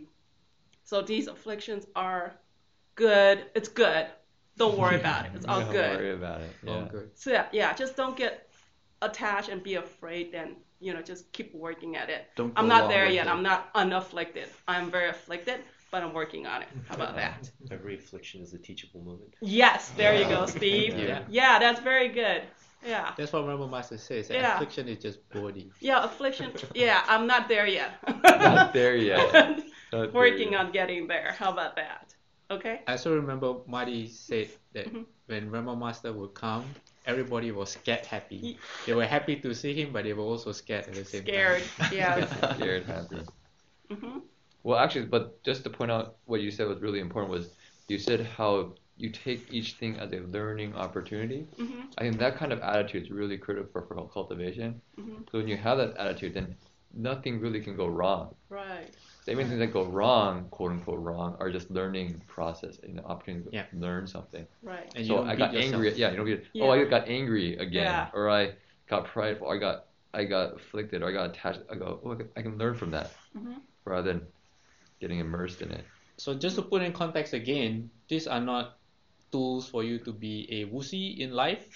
so these afflictions are good. It's good. Don't worry about it. It's all don't good. Don't worry about it. Yeah. All good. So yeah, yeah, just don't get attached and be afraid. Then you know, just keep working at it. Don't I'm go not along there with yet. it. I'm not unafflicted. I'm very afflicted, but I'm working on it. How about that? Every affliction is a teachable moment. Yes, there you go, Steve. Yeah. Yeah, that's very good. Yeah. That's what Rama Master says. That Yeah. affliction is just body. Yeah, affliction. Yeah, I'm not there yet. Not there yet. Not there Working yet. on getting there. How about that? Okay. I also remember Marty said that Mhm. when Rama Master would come, everybody was scared happy. They were happy to see him, but they were also scared at the same Scared. time. Yeah. Scared, happy. Mhm. Well, actually, but just to point out what you said was really important was you said how you take each thing as a learning opportunity. Mhm. I think that kind of attitude is really critical for, for cultivation. Mhm. So when you have that attitude, then nothing really can go wrong. Right. The only things that go wrong, quote unquote wrong, are just learning process and the opportunity to Yeah. learn something. Right. And you So don't I beat got yourself. angry. Yeah, you don't get. Yeah. Oh, I got angry again, Yeah. or I got prideful. Or I got I got afflicted, or I got attached. I go. Oh, I can, I can learn from that Mhm. rather than getting immersed in it. So just to put in context again, these are not tools for you to be a wussy in life,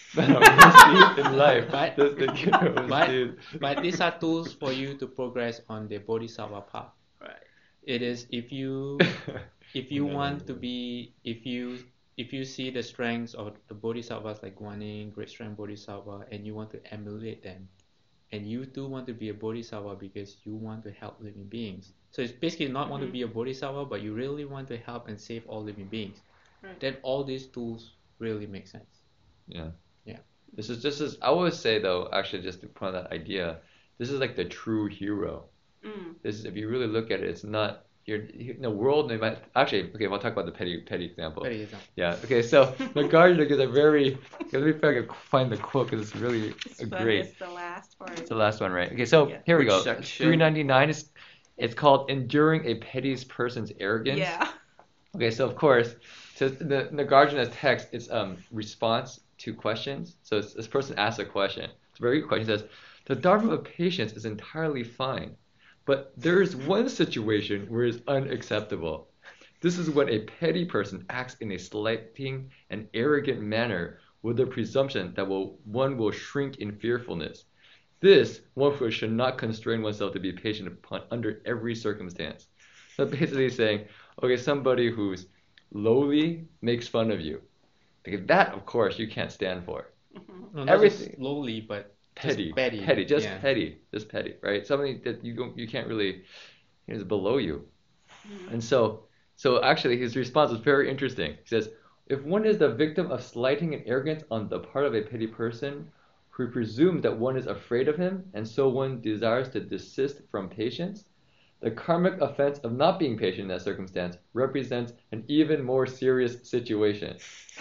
in life, But- That's the killer, but- dude. but these are tools for you to progress on the bodhisattva path. Right. It is if you if you Yeah, want yeah. to be if you if you see the strengths of the bodhisattvas like Guanyin, great strength bodhisattva, and you want to emulate them, and you too want to be a bodhisattva because you want to help living beings. So it's basically not want to Mhm. be a bodhisattva, but you really want to help and save all living beings. Right. Then all these tools really make sense. Yeah. Yeah. This is just as I always say though. Actually, just to point out that idea, this is like the true hero. Mm. This is if you really look at it, it's not. You're, in the world, they might actually. Okay, we'll talk about the petty petty example. Very example. Yeah. Okay. So Nagarjuna gives a very. Let me see if I can find the quote because it's really It's a funny, great. It's the last part. It's the last one, right? Okay. So Yeah. here we Which go. section? three ninety-nine is. It's called enduring a petty person's arrogance. Yeah. Okay. So of course, so the Nagarjuna's text is um response to questions. So it's, this person asks a question. It's a very good question. It says, "The dharma of patience is entirely fine. But there is one situation where it's unacceptable. This is when a petty person acts in a slighting and arrogant manner with the presumption that will, one will shrink in fearfulness. This, one who should not constrain oneself to be patient upon under every circumstance." So basically saying, okay, somebody who's lowly makes fun of you. Okay, that, of course, you can't stand for. Mhm. No, not Everything- just lowly, but Petty, just petty, petty, just yeah. petty, just petty, right? Something that you don't, you can't really, is below you. Mhm. And so, so actually, his response was very interesting. He says, "If one is the victim of slighting and arrogance on the part of a petty person, who presumes that one is afraid of him, and so one desires to desist from patience, the karmic offense of not being patient in that circumstance represents an even more serious situation.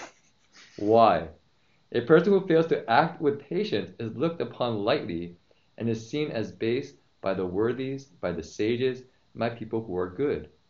Why? A person who fails to act with patience is looked upon lightly and is seen as base by the worthies, by the sages, by people who are good.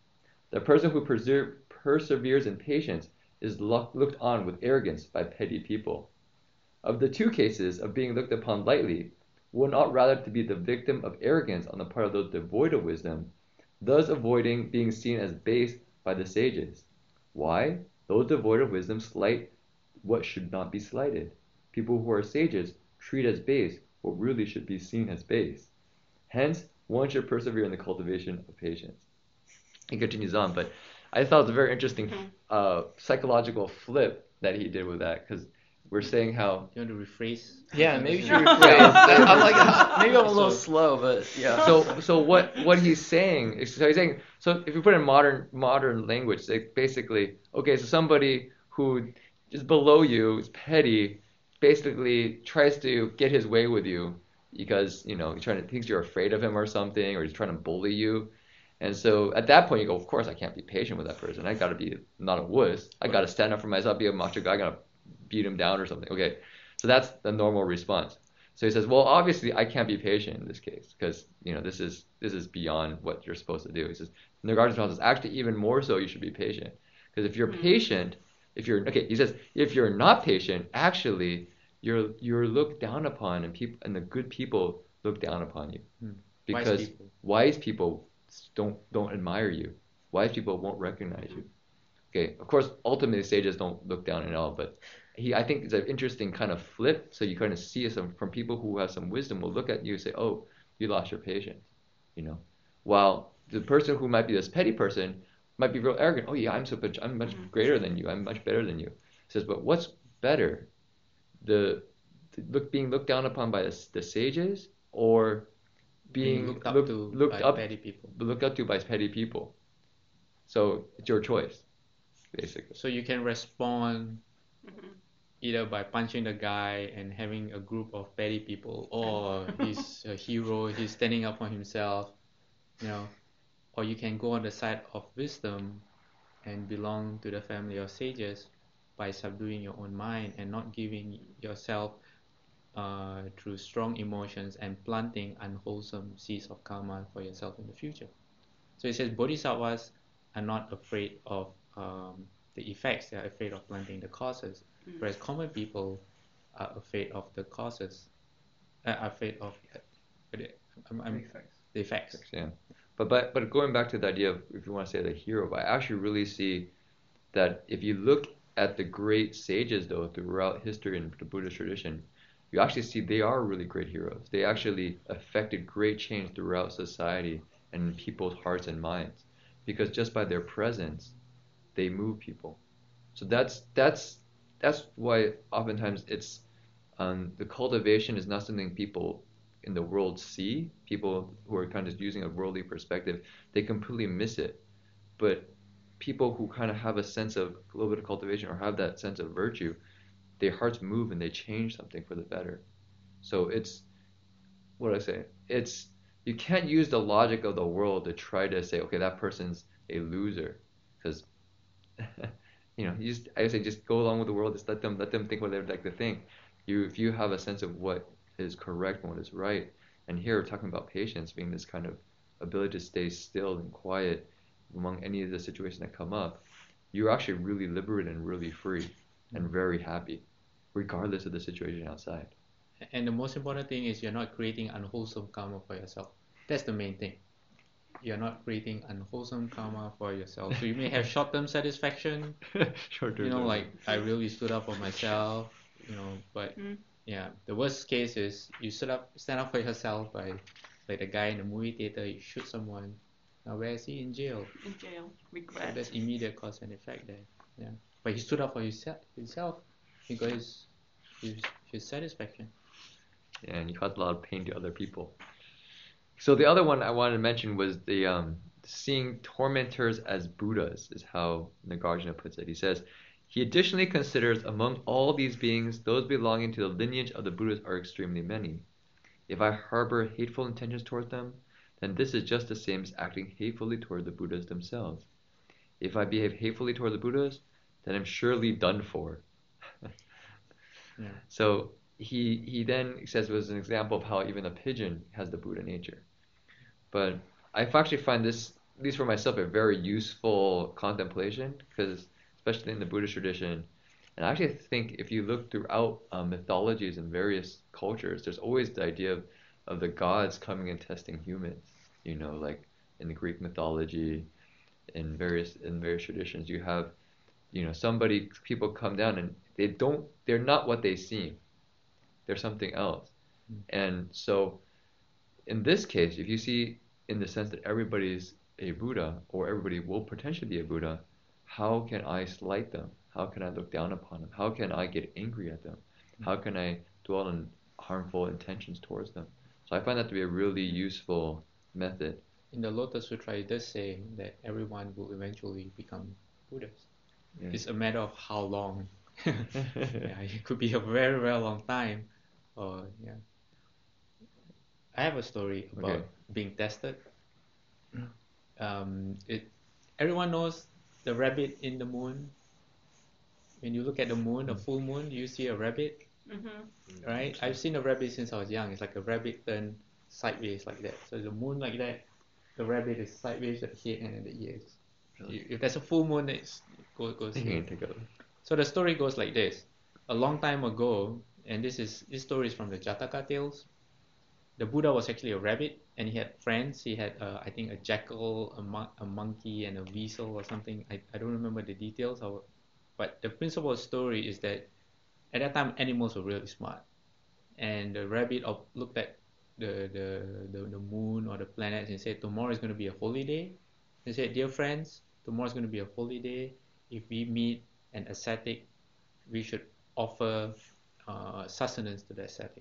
The person who perser- perseveres in patience is lo- looked on with arrogance by petty people. Of the two cases of being looked upon lightly, one ought rather to be the victim of arrogance on the part of those devoid of wisdom, thus avoiding being seen as base by the sages. Why? Those devoid of wisdom slight what should not be slighted. People who are sages treat as base what really should be seen as base. Hence, one should persevere in the cultivation of patience. He continues on, but I thought it was a very interesting uh, psychological flip that he did with that, because we're saying how You want to rephrase? Yeah, maybe you should rephrase. I'm like, maybe I'm a little slow, but yeah. so so what what he's saying is, so he's saying, so if you put it in modern modern language, it's basically, okay, so somebody who is below you, is petty, basically tries to get his way with you because, you know, he's trying to thinks you're afraid of him or something, or he's trying to bully you. And so at that point you go, of course I can't be patient with that person. I gotta be not a wuss. I gotta stand up for myself, be a macho guy, I gotta beat him down or something. Okay. So that's the normal response. So he says, well, obviously I can't be patient in this case because, you know, this is this is beyond what you're supposed to do. He says, in the Guardian says, actually even more so you should be patient. Because if you're patient, if you're okay, he says, if you're not patient, actually you're you're looked down upon, and people and the good people look down upon you. Hmm. Because Wise people. wise people don't don't admire you. Wise people won't recognize you. Okay, of course, ultimately sages don't look down at all, but he, I think it's an interesting kind of flip. So you kind of see some from people who have some wisdom will look at you and say, "Oh, you lost your patience," you know. While the person who might be this petty person might be real arrogant. Oh yeah, I'm so much, I'm much greater than you. I'm much better than you. He says, but what's better, the, the look being looked down upon by the, the sages, or being, Being looked up look- to looked by up petty people. looked up to by petty people? So it's your choice, basically. So you can respond either by punching the guy and having a group of petty people, or he's a hero, he's standing up for himself, you know, or you can go on the side of wisdom and belong to the family of sages by subduing your own mind and not giving yourself uh, through strong emotions and planting unwholesome seeds of karma for yourself in the future. So it says bodhisattvas are not afraid of um, the effects, they are afraid of planting the causes, whereas common people are afraid of the causes, uh, are afraid of uh, I'm, I'm, the effects. Yeah. But, but but going back to the idea of, if you want to say the hero, but I actually really see that if you look at the great sages though throughout history and the Buddhist tradition, you actually see they are really great heroes. They actually affected great change throughout society and in people's hearts and minds, because just by their presence, they move people. So that's that's that's why oftentimes it's um, the cultivation is not something people in the world see. People who are kind of using a worldly perspective, they completely miss it. But people who kind of have a sense of a little bit of cultivation or have that sense of virtue, their hearts move and they change something for the better. So it's, what do I say? It's, you can't use the logic of the world to try to say, okay, that person's a loser, because you know, you just, I would say just go along with the world. Just let them let them think what they'd like to think. You, if you have a sense of what is correct and what is right, and here we're talking about patience being this kind of ability to stay still and quiet among any of the situations that come up, you're actually really liberated and really free and very happy, regardless of the situation outside. And the most important thing is you're not creating unwholesome karma for yourself. That's the main thing. You're not creating unwholesome karma for yourself. So you may have short-term satisfaction, Short-term you know, memory. like I really stood up for myself, you know, but yeah, the worst case is you stood up, stand up for yourself by, like the guy in the movie theater, you shoot someone. Now where is he? In jail. In jail, So regret. that's immediate cause and effect there. Yeah, but he stood up for his, himself. He got his, his his satisfaction. Yeah, and you caused a lot of pain to other people. So the other one I wanted to mention was the um, seeing tormentors as Buddhas, is how Nagarjuna puts it. He says, he additionally considers among all these beings, those belonging to the lineage of the Buddhas are extremely many. If I harbor hateful intentions towards them, then this is just the same as acting hatefully toward the Buddhas themselves. If I behave hatefully toward the Buddhas, then I'm surely done for. Yeah. So he he then says it was an example of how even a pigeon has the Buddha nature. But I actually find this at least for myself, a very useful contemplation because, especially in the Buddhist tradition, and I actually think if you look throughout uh, mythologies and various cultures, there's always the idea of, of the gods coming and testing humans. You know, like in the Greek mythology, in various in various traditions, you have, you know, somebody people come down and they don't they're not what they seem. They're something else. And so in this case, if you see in the sense that everybody's a Buddha or everybody will potentially be a Buddha, how can I slight them? How can I look down upon them? How can I get angry at them? How can I dwell in harmful intentions towards them? So I find that to be a really useful method. In the Lotus Sutra, it does say that everyone will eventually become Buddhas. Yeah. It's a matter of how long. Yeah, it could be a very, very long time. Or yeah. I have a story about Okay. being tested. Um, it everyone knows the rabbit in the moon. When you look at the moon, a full moon, you see a rabbit, Mm-hmm. right? I've seen a rabbit since I was young. It's like a rabbit turned sideways like that. So the moon like that, the rabbit is sideways at the head and at the ears. Really? If there's a full moon, it's goes goes You here. can take a So the story goes like this. A long time ago, and this is this story is from the Jataka tales. The Buddha was actually a rabbit, and he had friends. He had, uh, I think, a jackal, a, mon- a monkey, and a weasel or something. I, I don't remember the details. Of, but the principal story is that at that time, animals were really smart. And the rabbit of, looked at the, the, the, the moon or the planets and said, tomorrow is going to be a holy day. He said, dear friends, tomorrow is going to be a holy day. If we meet an ascetic, we should offer uh, sustenance to the ascetic.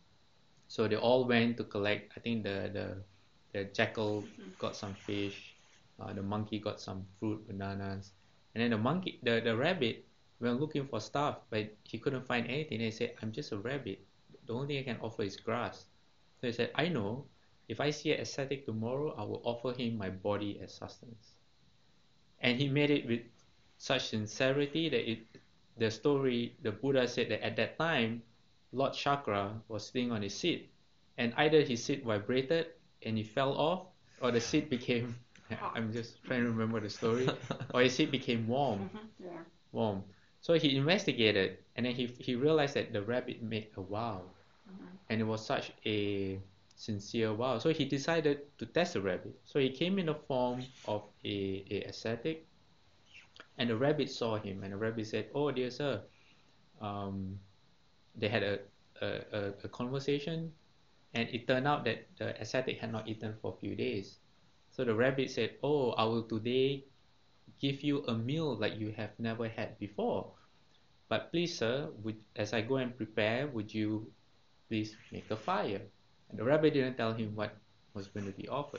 So they all went to collect. I think the the, the jackal got some fish, uh, the monkey got some fruit, bananas, and then the monkey, the, the rabbit went looking for stuff, but he couldn't find anything. He said, "I'm just a rabbit. The only thing I can offer is grass." So he said, "I know. If I see an ascetic tomorrow, I will offer him my body as sustenance." And he made it with such sincerity that it, the story, the Buddha said that at that time, Lord Chakra was sitting on his seat, and either his seat vibrated and he fell off, or the seat became, I'm just trying to remember the story, or his seat became warm, Mm-hmm. Yeah. warm. So he investigated, and then he, he realized that the rabbit made a vow, Mm-hmm. and it was such a sincere vow. So he decided to test the rabbit. So he came in the form of a, a ascetic, and the rabbit saw him, and the rabbit said, "Oh dear sir," um, they had a, a, a, a conversation, and it turned out that the ascetic had not eaten for a few days. So the rabbit said, "Oh, I will today give you a meal like you have never had before. But please, sir, would, as I go and prepare, would you please make a fire?" And the rabbit didn't tell him what was going to be offered.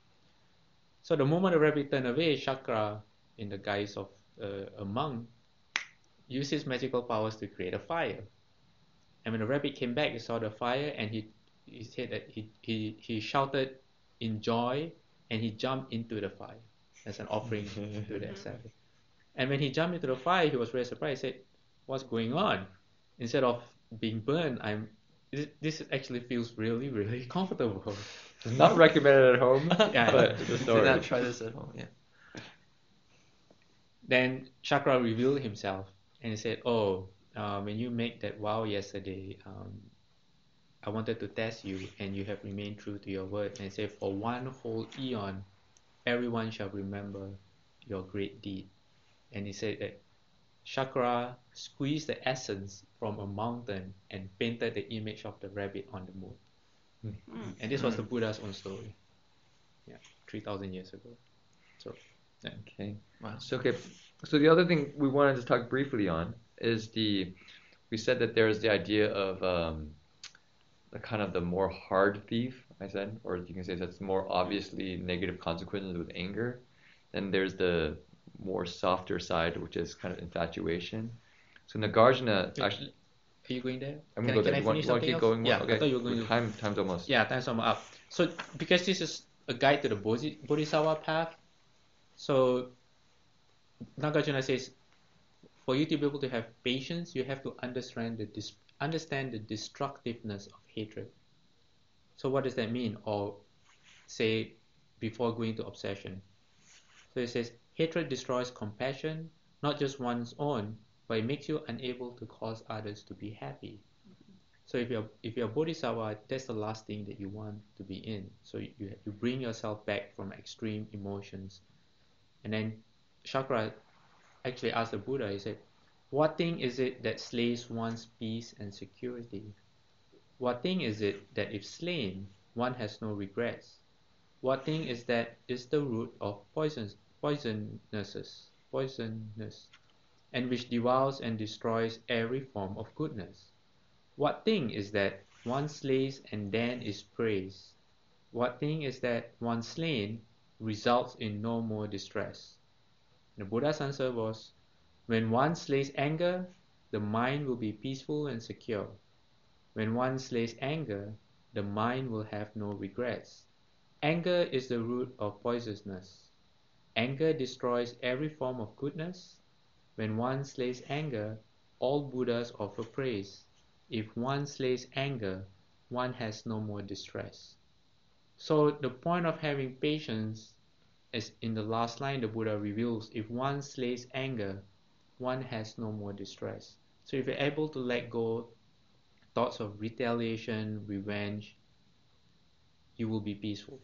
So the moment the rabbit turned away, Chakra, in the guise of uh, a monk, used his magical powers to create a fire. And when the rabbit came back, he saw the fire, and he, he said that he, he, he shouted in joy, and he jumped into the fire as an offering to the ascetic. And when he jumped into the fire, he was very surprised. He said, "What's going on? Instead of being burned, I'm this, this actually feels really, really comfortable." Not recommended at home, Yeah, but yeah. the Do story. not try this at home. Yeah. Then Chakra revealed himself, and he said, "Oh, uh, when you made that vow yesterday, um, I wanted to test you, and you have remained true to your word." And he said, "For one whole eon, everyone shall remember your great deed." And he said that Chakra squeezed the essence from a mountain and painted the image of the rabbit on the moon. Mm. And this was the Buddha's own story. Yeah, three thousand years ago. So, yeah. Okay. Wow. So okay. So the other thing we wanted to talk briefly on is the we said that there's the idea of um, the kind of the more hard thief, I said, or you can say that's more obviously negative consequences with anger. Then there's the more softer side, which is kind of infatuation. So Nagarjuna actually, Are you going there? I'm Can gonna I- go there. can I You want, finish you want to something keep else? going? Yeah, okay. I thought you were going to. Time, time's almost. Yeah, time's almost up. So, because this is a guide to the Bodhi, Bodhisattva path, so Nagarjuna says, for you to be able to have patience, you have to understand the dis- understand the destructiveness of hatred. So, what does that mean? Or say, before going to obsession, So it says, hatred destroys compassion, not just one's own, but it makes you unable to cause others to be happy. So if you're if you're bodhisattva, that's the last thing that you want to be in. So you you bring yourself back from extreme emotions. And then Shakra actually asked the Buddha, he said, what thing is it that slays one's peace and security? What thing is it that if slain, one has no regrets? What thing is that is the root of poisons, poisonuses, poisonous, and which devours and destroys every form of goodness? What thing is that one slays and then is praised? What thing is that one slain results in no more distress? The Buddha's answer was, when one slays anger, the mind will be peaceful and secure. When one slays anger, the mind will have no regrets. Anger is the root of poisousness. Anger destroys every form of goodness. When one slays anger, all Buddhas offer praise. If one slays anger, one has no more distress. So the point of having patience is in the last line the Buddha reveals, if one slays anger, one has no more distress. So if you're able to let go thoughts of retaliation, revenge, you will be peaceful.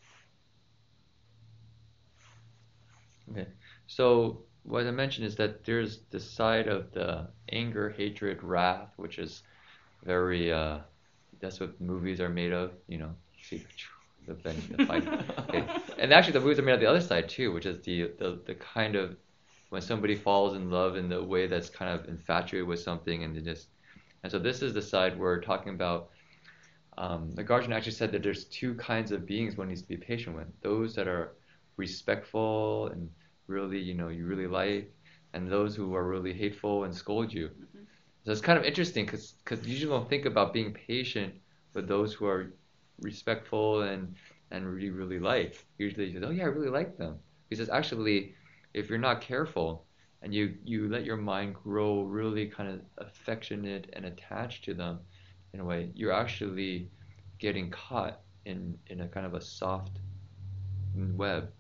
Okay, so what I mentioned is that there's the side of the anger, hatred, wrath, which is very, uh, that's what movies are made of, you know, see the, the fight. Okay. And actually the movies are made of the other side too, which is the, the, the kind of, when somebody falls in love in the way that's kind of infatuated with something and they just, and so this is the side we're talking about. Um, Nagarjuna actually said that there's two kinds of beings one needs to be patient with. Those that are respectful and really, you know, you really like, and those who are really hateful and scold you. Mm-hmm. So it's kind of interesting because because you usually don't think about being patient with those who are respectful and and really really like. Usually you say, oh yeah, I really like them. Because actually, if you're not careful and you you let your mind grow really kind of affectionate and attached to them, in a way, you're actually getting caught in in a kind of a soft web.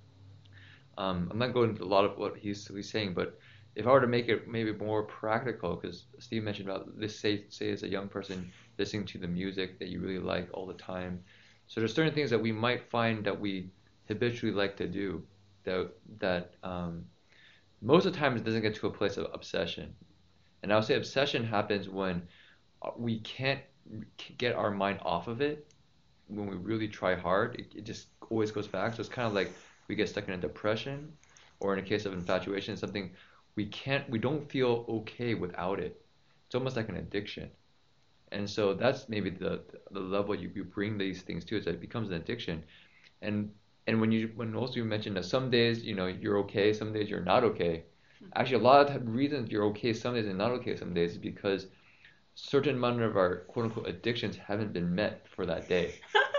Um, I'm not going into a lot of what he's, he's saying, but if I were to make it maybe more practical, because Steve mentioned about this, say, say as a young person listening to the music that you really like all the time. So there's certain things that we might find that we habitually like to do that that um, most of the time it doesn't get to a place of obsession. And I would say obsession happens when we can't get our mind off of it. When we really try hard, it, it just always goes back. So it's kind of like we get stuck in a depression, or in a case of infatuation, something we can't, we don't feel okay without it. It's almost like an addiction. And so that's maybe the the level you, you bring these things to, is that it becomes an addiction. And and when you when also you mentioned that some days, you know, you're okay, some days you're not okay. Actually, a lot of the reasons you're okay some days and not okay some days is because certain amount of our quote unquote addictions haven't been met for that day.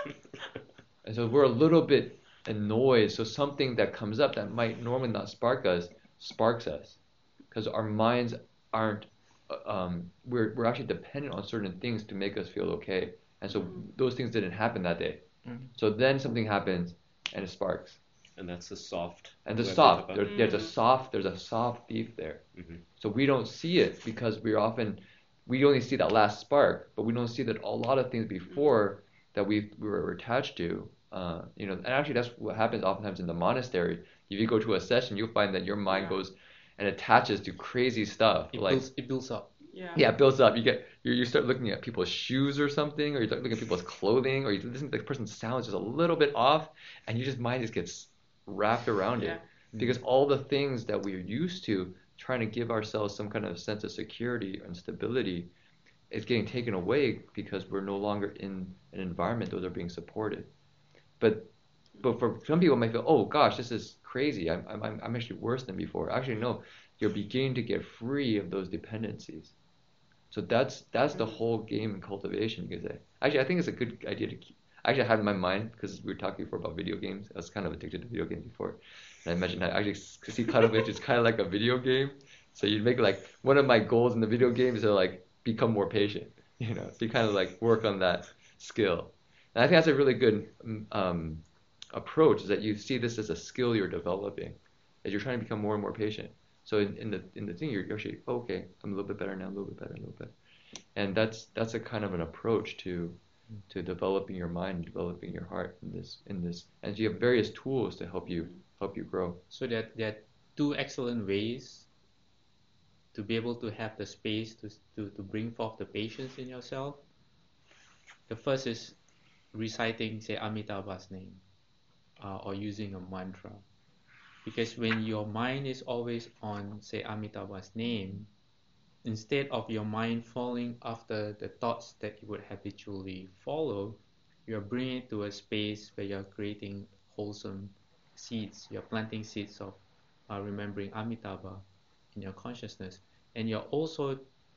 And so we're a little bit annoyed. So something that comes up that might normally not spark us sparks us, because our minds aren't. Um, we're we're actually dependent on certain things to make us feel okay, and so those things didn't happen that day. Mm-hmm. So then something happens, and it sparks. And that's the soft. And the soft. There, there's a soft. There's a soft thief there. Mm-hmm. So we don't see it because we're often. We only see that last spark, but we don't see that a lot of things before that we we were attached to. Uh, you know, and actually that's what happens oftentimes in the monastery. If you go to a session, you'll find that your mind yeah. goes and attaches to crazy stuff. It like builds, it builds up. Yeah. Yeah, it builds up. You get you, you start looking at people's shoes or something, or you start looking at people's clothing, or you listen to the person's sound just a little bit off, and you just mind just gets wrapped around yeah. it because all the things that we're used to trying to give ourselves some kind of sense of security and stability is getting taken away because we're no longer in an environment those are being supported. But but for some people, it might feel, oh gosh, this is crazy. I'm I'm I'm actually worse than before. Actually, no, you're beginning to get free of those dependencies. So that's that's the whole game in cultivation. You could say. Actually, I think it's a good idea to keep. Actually, I had in my mind because we were talking before about video games. I was kind of addicted to video games before, and I mentioned I actually see cultivation is kind of like a video game. So you make like one of my goals in the video game is to like become more patient. You know, so you kind of like work on that skill. And I think that's a really good um, approach, is that you see this as a skill you're developing. as you're trying to become more and more patient. So in, in the in the thing, you're, you're actually, oh, okay, I'm a little bit better now, a little bit better, a little bit. And that's that's a kind of an approach to to developing your mind, developing your heart in this in this. And you have various tools to help you help you grow. So that there are two excellent ways to be able to have the space to to, to bring forth the patience in yourself. The first is reciting, say, Amitabha's name, uh, or using a mantra. Because when your mind is always on, say, Amitabha's name, instead of your mind falling after the thoughts that you would habitually follow, you're bringing it to a space where you're creating wholesome seeds. You're planting seeds of uh, remembering Amitabha in your consciousness. And you're also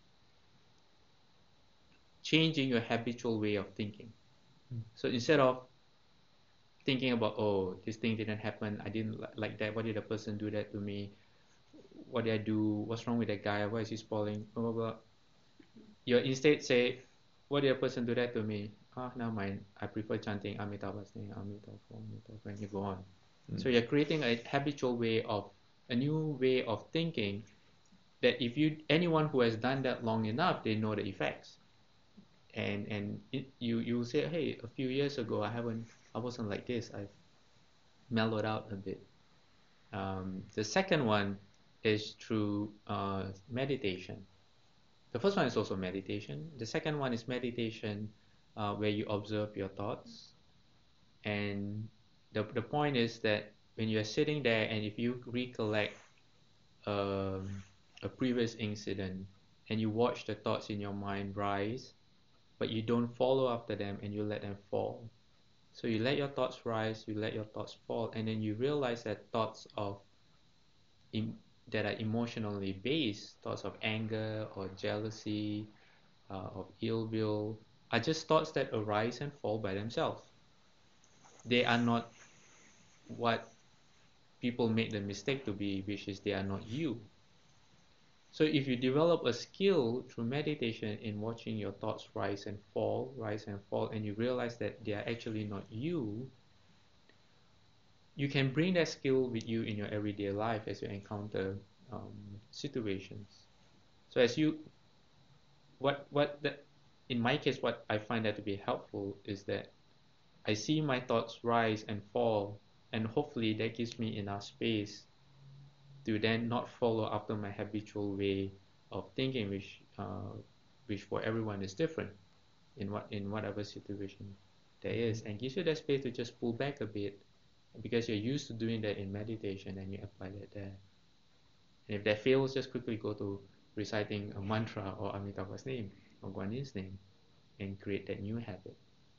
changing your habitual way of thinking. Mm. So instead of thinking about, oh, this thing didn't happen, I didn't li- like that, why did the person do that to me? What did I do? What's wrong with that guy? Why is he spoiling? Blah, blah, blah. You instead say, why did a person do that to me? Ah, never mind. I prefer chanting Amitabha's name, Amitabha, Amitabha, and you go on. Mm. So you're creating a habitual way of, a new way of thinking that if you, anyone who has done that long enough, they know the effects. And and it, you you say, hey, a few years ago, I haven't, I wasn't like this. I've mellowed out a bit. Um, the second one is through uh, meditation. The first one is also meditation. The second one is meditation uh, where you observe your thoughts. And the, the point is that when you're sitting there and if you recollect um, a previous incident and you watch the thoughts in your mind rise, but you don't follow after them and you let them fall. So you let your thoughts rise, you let your thoughts fall, and then you realize that thoughts of em- that are emotionally based, thoughts of anger or jealousy, uh, of ill will, are just thoughts that arise and fall by themselves. They are not what people make the mistake to be, which is they are not you. So if you develop a skill through meditation in watching your thoughts rise and fall, rise and fall, and you realize that they are actually not you, you can bring that skill with you in your everyday life as you encounter um, situations. So as you, what what the, in my case, what I find that to be helpful is that I see my thoughts rise and fall, and hopefully that gives me enough space to then not follow after my habitual way of thinking, which uh, which for everyone is different in what in whatever situation there is, and gives you that space to just pull back a bit because you're used to doing that in meditation and you apply that there. And if that fails, just quickly go to reciting a mantra or Amitabha's name or Guan Yin's name and create that new habit.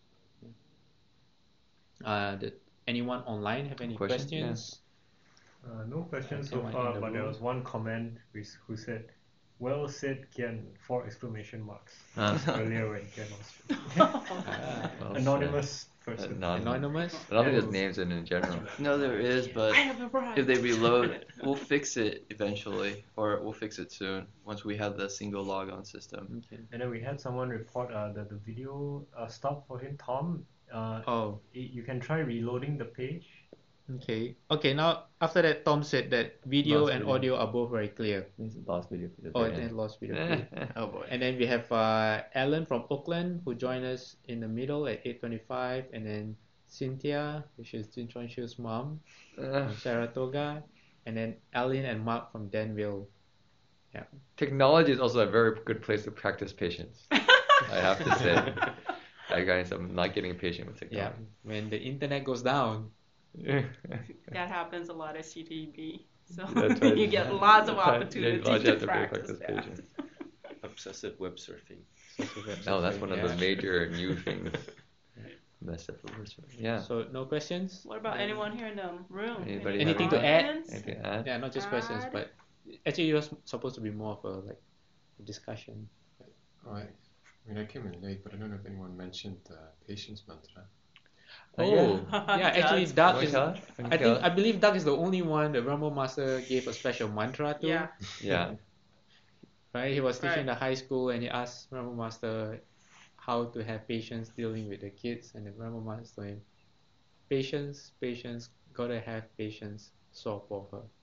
Yeah. Uh, did anyone online have any Question? questions? Yeah. Uh, no questions so Anyone far, in the but there room? was one comment which, who said, well said, Kian, four exclamation marks. Ah. Earlier when Kian was Ah, Well anonymous said. person. Anonymous. Anonymous? I don't think Yeah. there's names in, in general. No, there is, but I have arrived. if they reload, we'll fix it eventually, or we'll fix it soon once we have the single logon system. Okay. And then we had someone report uh, that the video uh, stopped for him. Tom, uh, Oh, y- you can try reloading the page. okay. Okay, now after that, Tom said that video Lost and video. audio are both very clear. This is last video. for the Oh, very and end. then lost video. feed. Oh boy. And then we have uh, Alan from Oakland who joined us in the middle at eight twenty-five, and then Cynthia, which is Jin Chuan Shu's mom, Uh, from Saratoga, and then Aline and Mark from Danville. Yeah. Technology is also a very good place to practice patience. I have to say. I guys, I'm not getting impatient with Yeah. technology. When the internet goes down, That happens a lot at C T B. So That's right. you get lots of That's right. opportunities Yeah, lots to of to practice practice that. patience. Obsessive web surfing. No, that's one of Yeah. the major new things. That's the first one. Yeah. So no questions? What about anyone here in the room? Anybody Any have Anything to add? comments? Anything to add? Yeah, not just questions, Add. but actually it was supposed to be more of a like discussion. Oh, I, I mean, I came in late, but I don't know if anyone mentioned the patience mantra. Uh, Oh, yeah. Actually, Doug's Doug Wanna is. tell us? Wanna I tell think us? I believe Doug is the only one the Rambo Master gave a special mantra to. Yeah. Yeah. Right. He was teaching Right. the high school and he asked Rambo Master how to have patience dealing with the kids, and the Rambo Master told him, "Patience, patience, gotta have patience. So for her."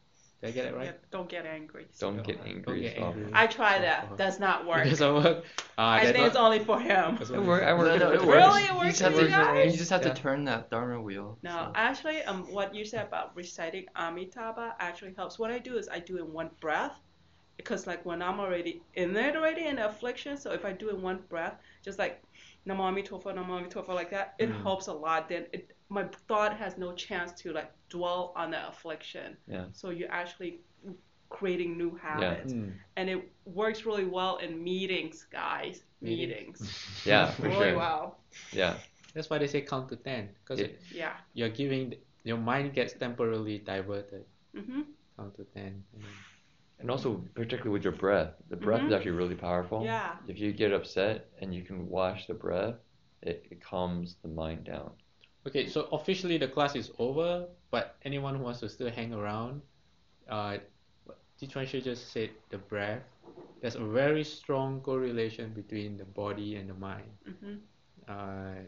Did I get it right? Yeah, don't get angry. Don't So- get angry. get so- angry. I tried Oh, that. oh. Does not work. It doesn't work. Uh, I that's think it's not- only for him. that's It only- work- I work No, with no, it. it Really? works. It works you just have for to, you guys? You just have Yeah. to turn that Dharma wheel. No, so. actually, um, what you said about reciting Amitabha actually helps. What I do is I do in one breath, because like when I'm already in it already in the affliction, so if I do in one breath, just like Namo Amitopha, Namo Amitopha like that, it Mm. helps a lot. Then it, my thought has no chance to like dwell on the affliction. Yeah. So you're actually creating new habits, Mm. and it works really well in meetings, guys. Meetings. Meetings, Yeah, for really sure. well. Yeah. That's why they say count to ten, because Yeah. Yeah. you're giving your mind gets temporarily diverted. Mhm. Count to ten. And then, And also, particularly with your breath, the breath Mhm. is actually really powerful. Yeah. If you get upset and you can watch the breath, it, it calms the mind down. okay, so officially the class is over, but anyone who wants to still hang around, uh, Jichuan just said the breath. There's a very strong correlation between the body and the mind. Mhm. Uh,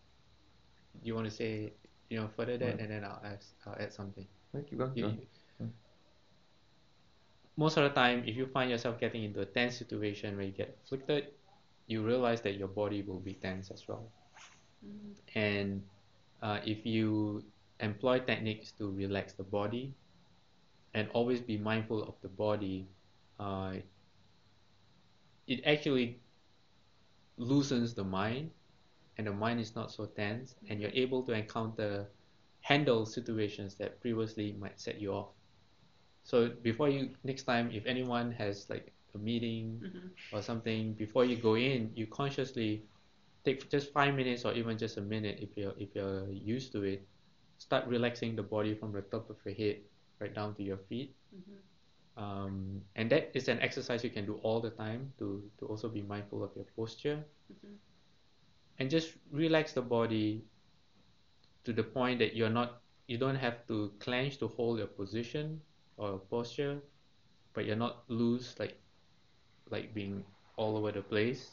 you want to say, you know, further that, Right. and then I'll ask, I'll add something. Keep going, keep You- going. you- most of the time, if you find yourself getting into a tense situation where you get afflicted, you realize that your body will be tense as well. Mhm. And uh, if you employ techniques to relax the body and always be mindful of the body, uh, it actually loosens the mind, and the mind is not so tense, and you're able to encounter, handle situations that previously might set you off. So before you, next time, if anyone has like a meeting Mhm. or something, before you go in, you consciously take just five minutes or even just a minute if you're if you're used to it. Start relaxing the body from the top of your head right down to your feet. Mhm. Um, and that is an exercise you can do all the time to, to also be mindful of your posture. Mhm. And just relax the body to the point that you're not, you don't have to clench to hold your position or posture, but you're not loose, like like being all over the place.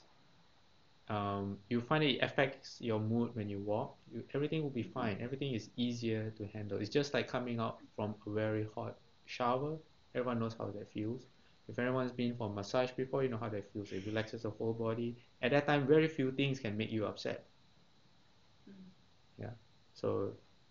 Um, you find it affects your mood when you walk. You, everything will be fine. Everything is easier to handle. It's just like coming out from a very hot shower. Everyone knows how that feels. If anyone's been for massage before, you know how that feels. It relaxes the whole body. At that time, very few things can make you upset. Yeah. So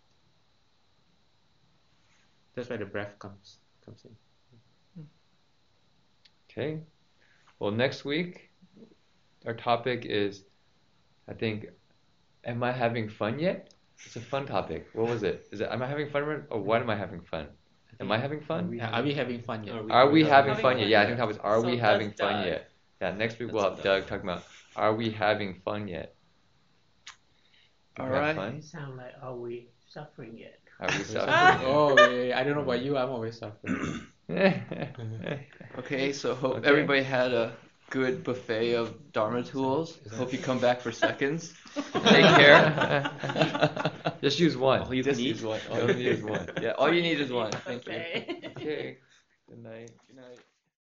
that's where the breath comes comes in. Okay. Well, next week, our topic is, I think, am I having fun yet? It's a fun topic. What was it? Is it, am I having fun or- or what am I having fun? Am I having fun? Yeah, are we having fun yet? Are we- Are we having having fun fun yet? Yeah, I yet? think that was, are So we that's having fun Doug. yet? Yeah, next week we'll That's have Doug. Doug talking about, are we having fun yet? Did All we have right. fun? Sound like, are we suffering yet? Are we Ah! Oh, yeah, yeah, yeah. I don't know about you. I'm always suffering. suffering? Okay, so hope Okay. everybody had a good buffet of Dharma tools. Is that- Hope you come back for seconds. Take Take care. Just use one. All you Just can eat? use one. You only use one. Yeah, all you need is one. Thank you. Okay. Okay. Good night. Good night.